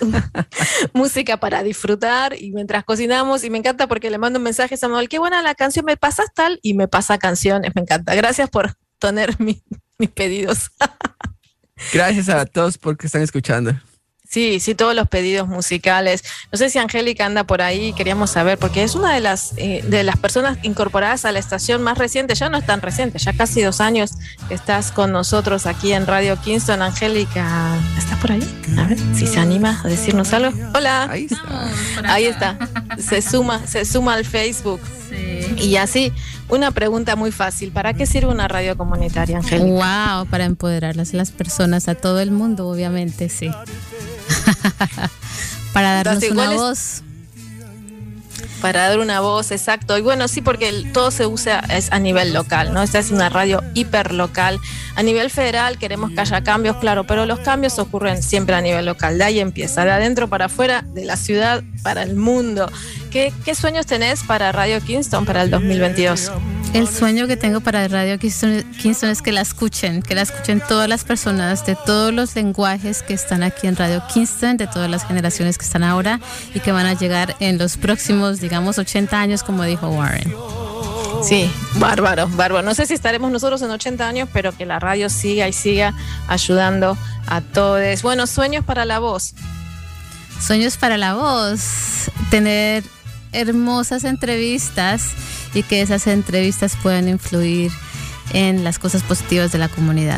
música para disfrutar y mientras cocinamos, y me encanta porque le mando un mensaje a Samuel, qué buena la canción, me pasas tal, y me pasa canciones, me encanta, gracias por tener mis pedidos. Gracias a todos porque están escuchando. Sí, todos los pedidos musicales. No sé si Angélica anda por ahí, queríamos saber, porque es una de las personas incorporadas a la estación más reciente, ya no es tan reciente, ya casi 2 años que estás con nosotros aquí en Radio Kingston. Angélica, ¿estás por ahí? A ver si se anima a decirnos algo. Hola. Ahí está. Ahí está. Se suma al Facebook. Sí. Y así, una pregunta muy fácil. ¿Para qué sirve una radio comunitaria, Angélica? Wow, para empoderar las personas, a todo el mundo, obviamente, sí. Para darnos una voz. Para dar una voz, exacto. Y bueno, sí, porque todo se usa es a nivel local, ¿no? Esta es una radio hiperlocal. A nivel federal queremos que haya cambios, claro, pero los cambios ocurren siempre a nivel local. De ahí empieza, de adentro para afuera, de la ciudad para el mundo. ¿Qué sueños tenés para Radio Kingston para el 2022? El sueño que tengo para Radio Kingston es que la escuchen todas las personas de todos los lenguajes que están aquí en Radio Kingston, de todas las generaciones que están ahora y que van a llegar en los próximos, digamos, 80 años, como dijo Warren. Sí, bárbaro. No sé si estaremos nosotros en 80 años, pero que la radio siga y siga ayudando a todos. Bueno, sueños para la voz. Sueños para la voz, tener hermosas entrevistas y que esas entrevistas puedan influir en las cosas positivas de la comunidad.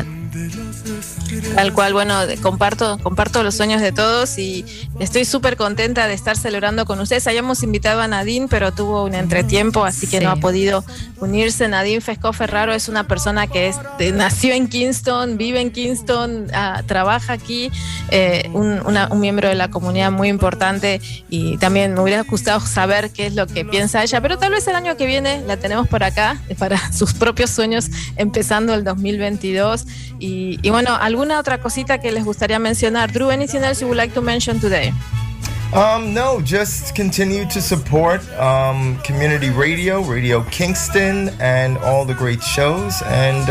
Tal cual, bueno, comparto los sueños de todos y estoy súper contenta de estar celebrando con ustedes. Habíamos invitado a Nadine, pero tuvo un entretiempo, así que no ha podido unirse. Nadine Fescó Ferraro es una persona que nació en Kingston, vive en Kingston, trabaja aquí, un miembro de la comunidad muy importante, y también me hubiera gustado saber qué es lo que piensa ella, pero tal vez el año que viene la tenemos por acá para sus propios sueños, empezando el 2022. Y bueno, ¿alguna otra cosita que les gustaría mencionar? Drew, anything else you would like to mention today? No, just continue to support community radio, Radio Kingston, and all the great shows.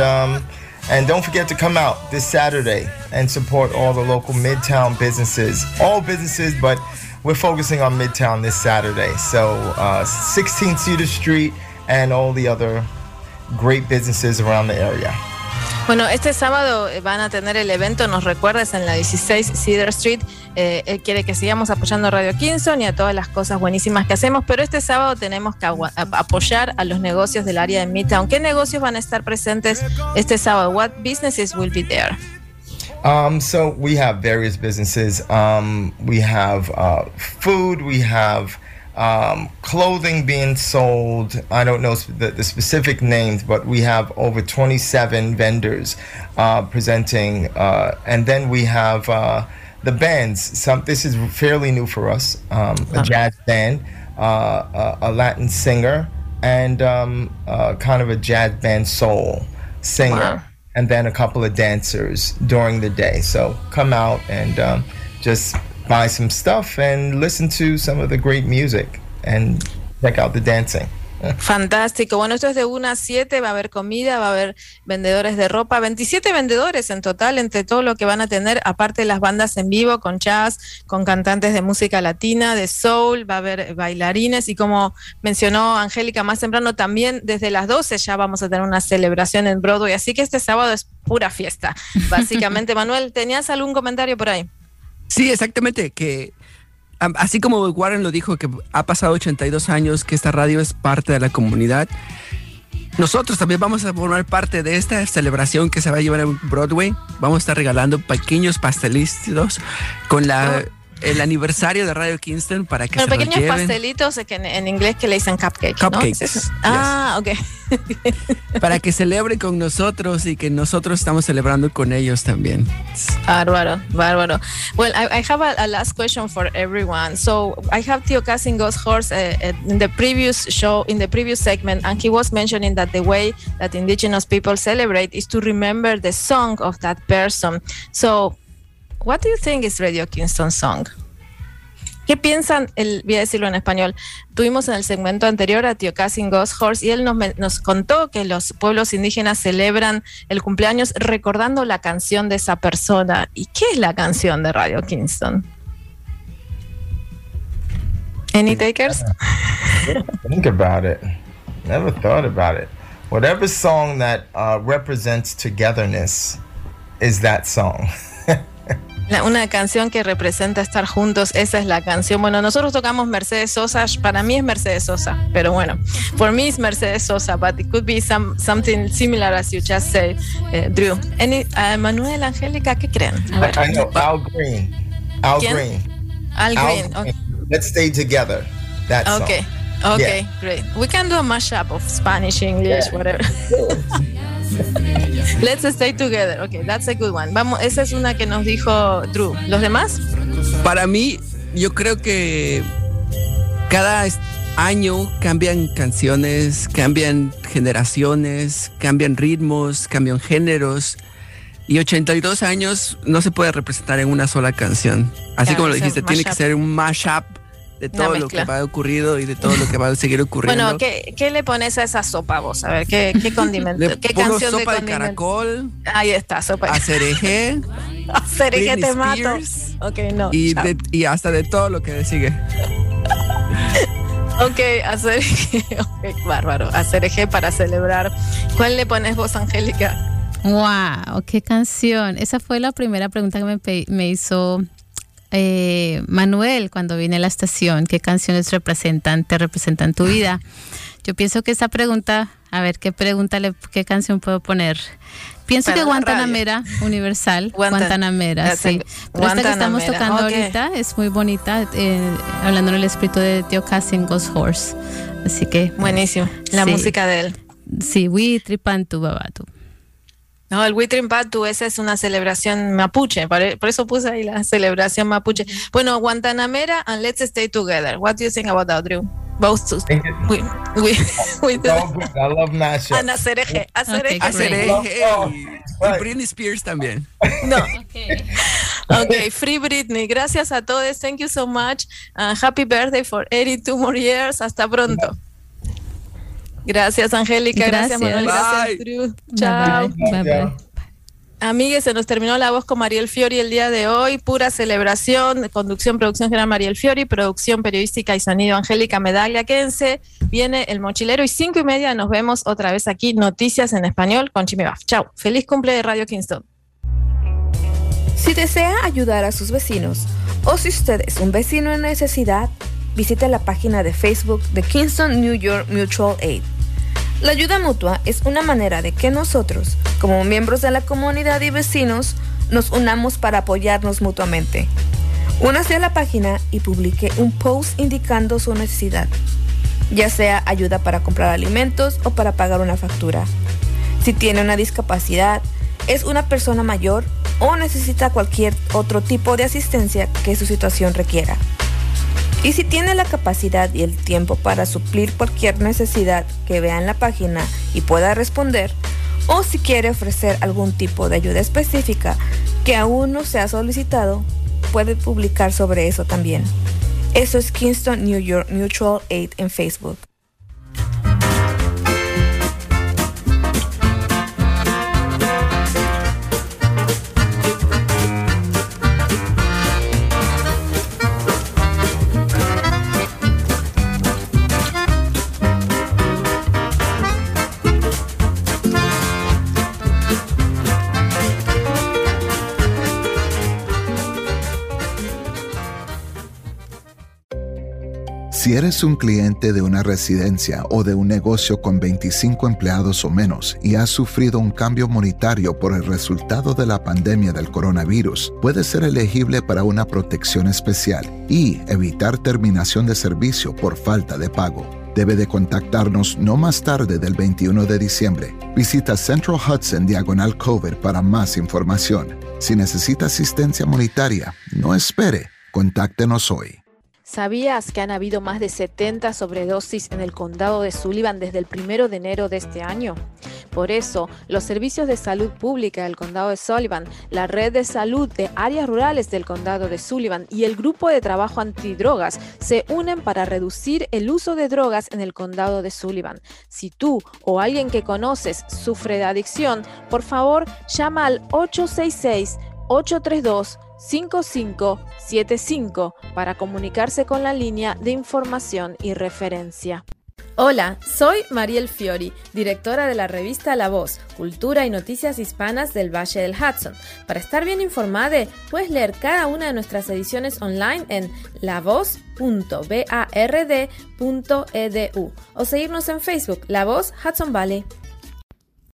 And don't forget to come out this Saturday and support all the local Midtown businesses. All businesses, but we're focusing on Midtown this Saturday. So 16th Cedar Street and all the other great businesses around the area. Bueno, este sábado van a tener el evento, nos recuerdas, en la 16 Cedar Street. Él quiere que sigamos apoyando a Radio Kingston y a todas las cosas buenísimas que hacemos, pero este sábado tenemos que apoyar a los negocios del área de Midtown. ¿Qué negocios van a estar presentes este sábado? What businesses will be there? So we have various businesses. We have food, we have clothing being sold. I don't know the specific names, but we have over 27 vendors presenting. And then we have the bands. This is fairly new for us. A jazz band, a Latin singer, and kind of a jazz band soul singer. Wow. And then a couple of dancers during the day. So come out and just buy some stuff and listen to some of the great music and check out the dancing. Fantástico. Bueno, esto es de 1 a 7, va a haber comida, va a haber vendedores de ropa, 27 vendedores en total entre todo lo que van a tener, aparte de las bandas en vivo, con jazz, con cantantes de música latina, de soul, va a haber bailarines y, como mencionó Angélica más temprano, también desde las 12 ya vamos a tener una celebración en Broadway, así que este sábado es pura fiesta, básicamente. Manuel, ¿tenías algún comentario por ahí? Sí, exactamente, que así como Warren lo dijo, que ha pasado 82 años que esta radio es parte de la comunidad, nosotros también vamos a formar parte de esta celebración que se va a llevar en Broadway. Vamos a estar regalando pequeños pastelitos con el aniversario de Radio Kingston para que se los lleven. Pequeños pastelitos que en inglés que le dicen cupcakes, ¿no? Cupcakes. Ah, ok. Para que celebren con nosotros y que nosotros estamos celebrando con ellos también. Bárbaro. Well, I have a last question for everyone. So I have Tio Cassin Ghost Horse in the previous show, in the previous segment, and he was mentioning that the way that indigenous people celebrate is to remember the song of that person. So what do you think is Radio Kingston's song? ¿Qué piensan? Voy a decirlo en español. Tuvimos en el segmento anterior a Tio Cassin Ghost Horse y él nos contó que los pueblos indígenas celebran el cumpleaños recordando la canción de esa persona. ¿Y qué es la canción de Radio Kingston? Any takers? Think about it. Never thought about it. Whatever song that represents togetherness is that song. Una canción que representa estar juntos, esa es la canción. Bueno, nosotros tocamos Mercedes Sosa, para mí es Mercedes Sosa, pero bueno, for me it's Mercedes Sosa, but it could be something similar as you just said, Drew. Manuel, Angélica, ¿qué creen? A ver. I know, Al Green. Al Green. Okay. Let's Stay Together. That song. Okay, yeah. Great. We can do a mashup of Spanish, English, whatever. Let's Stay Together. Okay, that's a good one. Vamos, esa es una que nos dijo Drew. ¿Los demás? Para mí, yo creo que cada año cambian canciones, cambian generaciones, cambian ritmos, cambian géneros. Y 82 años no se puede representar en una sola canción. Así como lo dijiste, tiene que ser un mashup de todo lo que va ocurrido y de todo lo que va a seguir ocurriendo. Bueno, ¿qué le pones a esa sopa vos? A ver, ¿qué condimento? ¿Qué canción sopa de de caracol. Ahí está, sopa. Acereje. Acereje te mato. Ok, no. Y hasta de todo lo que sigue. Ok, acereje. Ok, bárbaro. Acereje para celebrar. ¿Cuál le pones vos, Angélica? Wow, qué canción. Esa fue la primera pregunta que me hizo Manuel cuando vine a la estación. ¿Qué canciones te representan tu vida? Yo pienso que esa pregunta, a ver, ¿qué canción puedo poner? Pienso que Guantanamera, Universal, Guantanamera, sí. Pero esta que estamos tocando ahorita es muy bonita, hablando en el espíritu de Theo Cassian Ghost Horse. Así que... Buenísimo, la música de él. Sí, Huitripantu Babatu. No, el Huitripantu, esa es una celebración mapuche, por eso puse ahí la celebración mapuche. Bueno, Guantanamera and Let's Stay Together. What do you think about that, Drew? Both two. I love mashup. And Acereje. Y Britney Spears también. No. Okay, Free Britney. Gracias a todos. Thank you so much. Happy birthday for 82 more years. Hasta pronto. Gracias, Angélica. Gracias, Manuel. Gracias, Drew. Chao. Bye. Amigues, se nos terminó La Voz con Mariel Fiori el día de hoy. Pura celebración. Conducción, producción general Mariel Fiori. Producción periodística y sonido Angélica Medaglia. Quédense. Viene El Mochilero y 5:30 nos vemos otra vez aquí. Noticias en español con Chimibaf. Chao. Feliz cumple de Radio Kingston. Si desea ayudar a sus vecinos o si usted es un vecino en necesidad, visite la página de Facebook de Kingston New York Mutual Aid. La ayuda mutua es una manera de que nosotros, como miembros de la comunidad y vecinos, nos unamos para apoyarnos mutuamente. Únase a la página y publique un post indicando su necesidad, ya sea ayuda para comprar alimentos o para pagar una factura. Si tiene una discapacidad, es una persona mayor o necesita cualquier otro tipo de asistencia que su situación requiera. Y si tiene la capacidad y el tiempo para suplir cualquier necesidad que vea en la página y pueda responder, o si quiere ofrecer algún tipo de ayuda específica que aún no se ha solicitado, puede publicar sobre eso también. Eso es Kingston New York Mutual Aid en Facebook. Si eres un cliente de una residencia o de un negocio con 25 empleados o menos y has sufrido un cambio monetario por el resultado de la pandemia del coronavirus, puedes ser elegible para una protección especial y evitar terminación de servicio por falta de pago. Debe de contactarnos no más tarde del 21 de diciembre. Visita Central Hudson / COVID para más información. Si necesita asistencia monetaria, no espere. Contáctenos hoy. ¿Sabías que han habido más de 70 sobredosis en el condado de Sullivan desde el 1 de enero de este año? Por eso, los servicios de salud pública del condado de Sullivan, la red de salud de áreas rurales del condado de Sullivan y el grupo de trabajo antidrogas se unen para reducir el uso de drogas en el condado de Sullivan. Si tú o alguien que conoces sufre de adicción, por favor, llama al 866-832-5575 para comunicarse con la línea de información y referencia. Hola, soy Mariel Fiori, directora de la revista La Voz, Cultura y Noticias Hispanas del Valle del Hudson. Para estar bien informada, puedes leer cada una de nuestras ediciones online en lavoz.bard.edu o seguirnos en Facebook, La Voz Hudson Valley.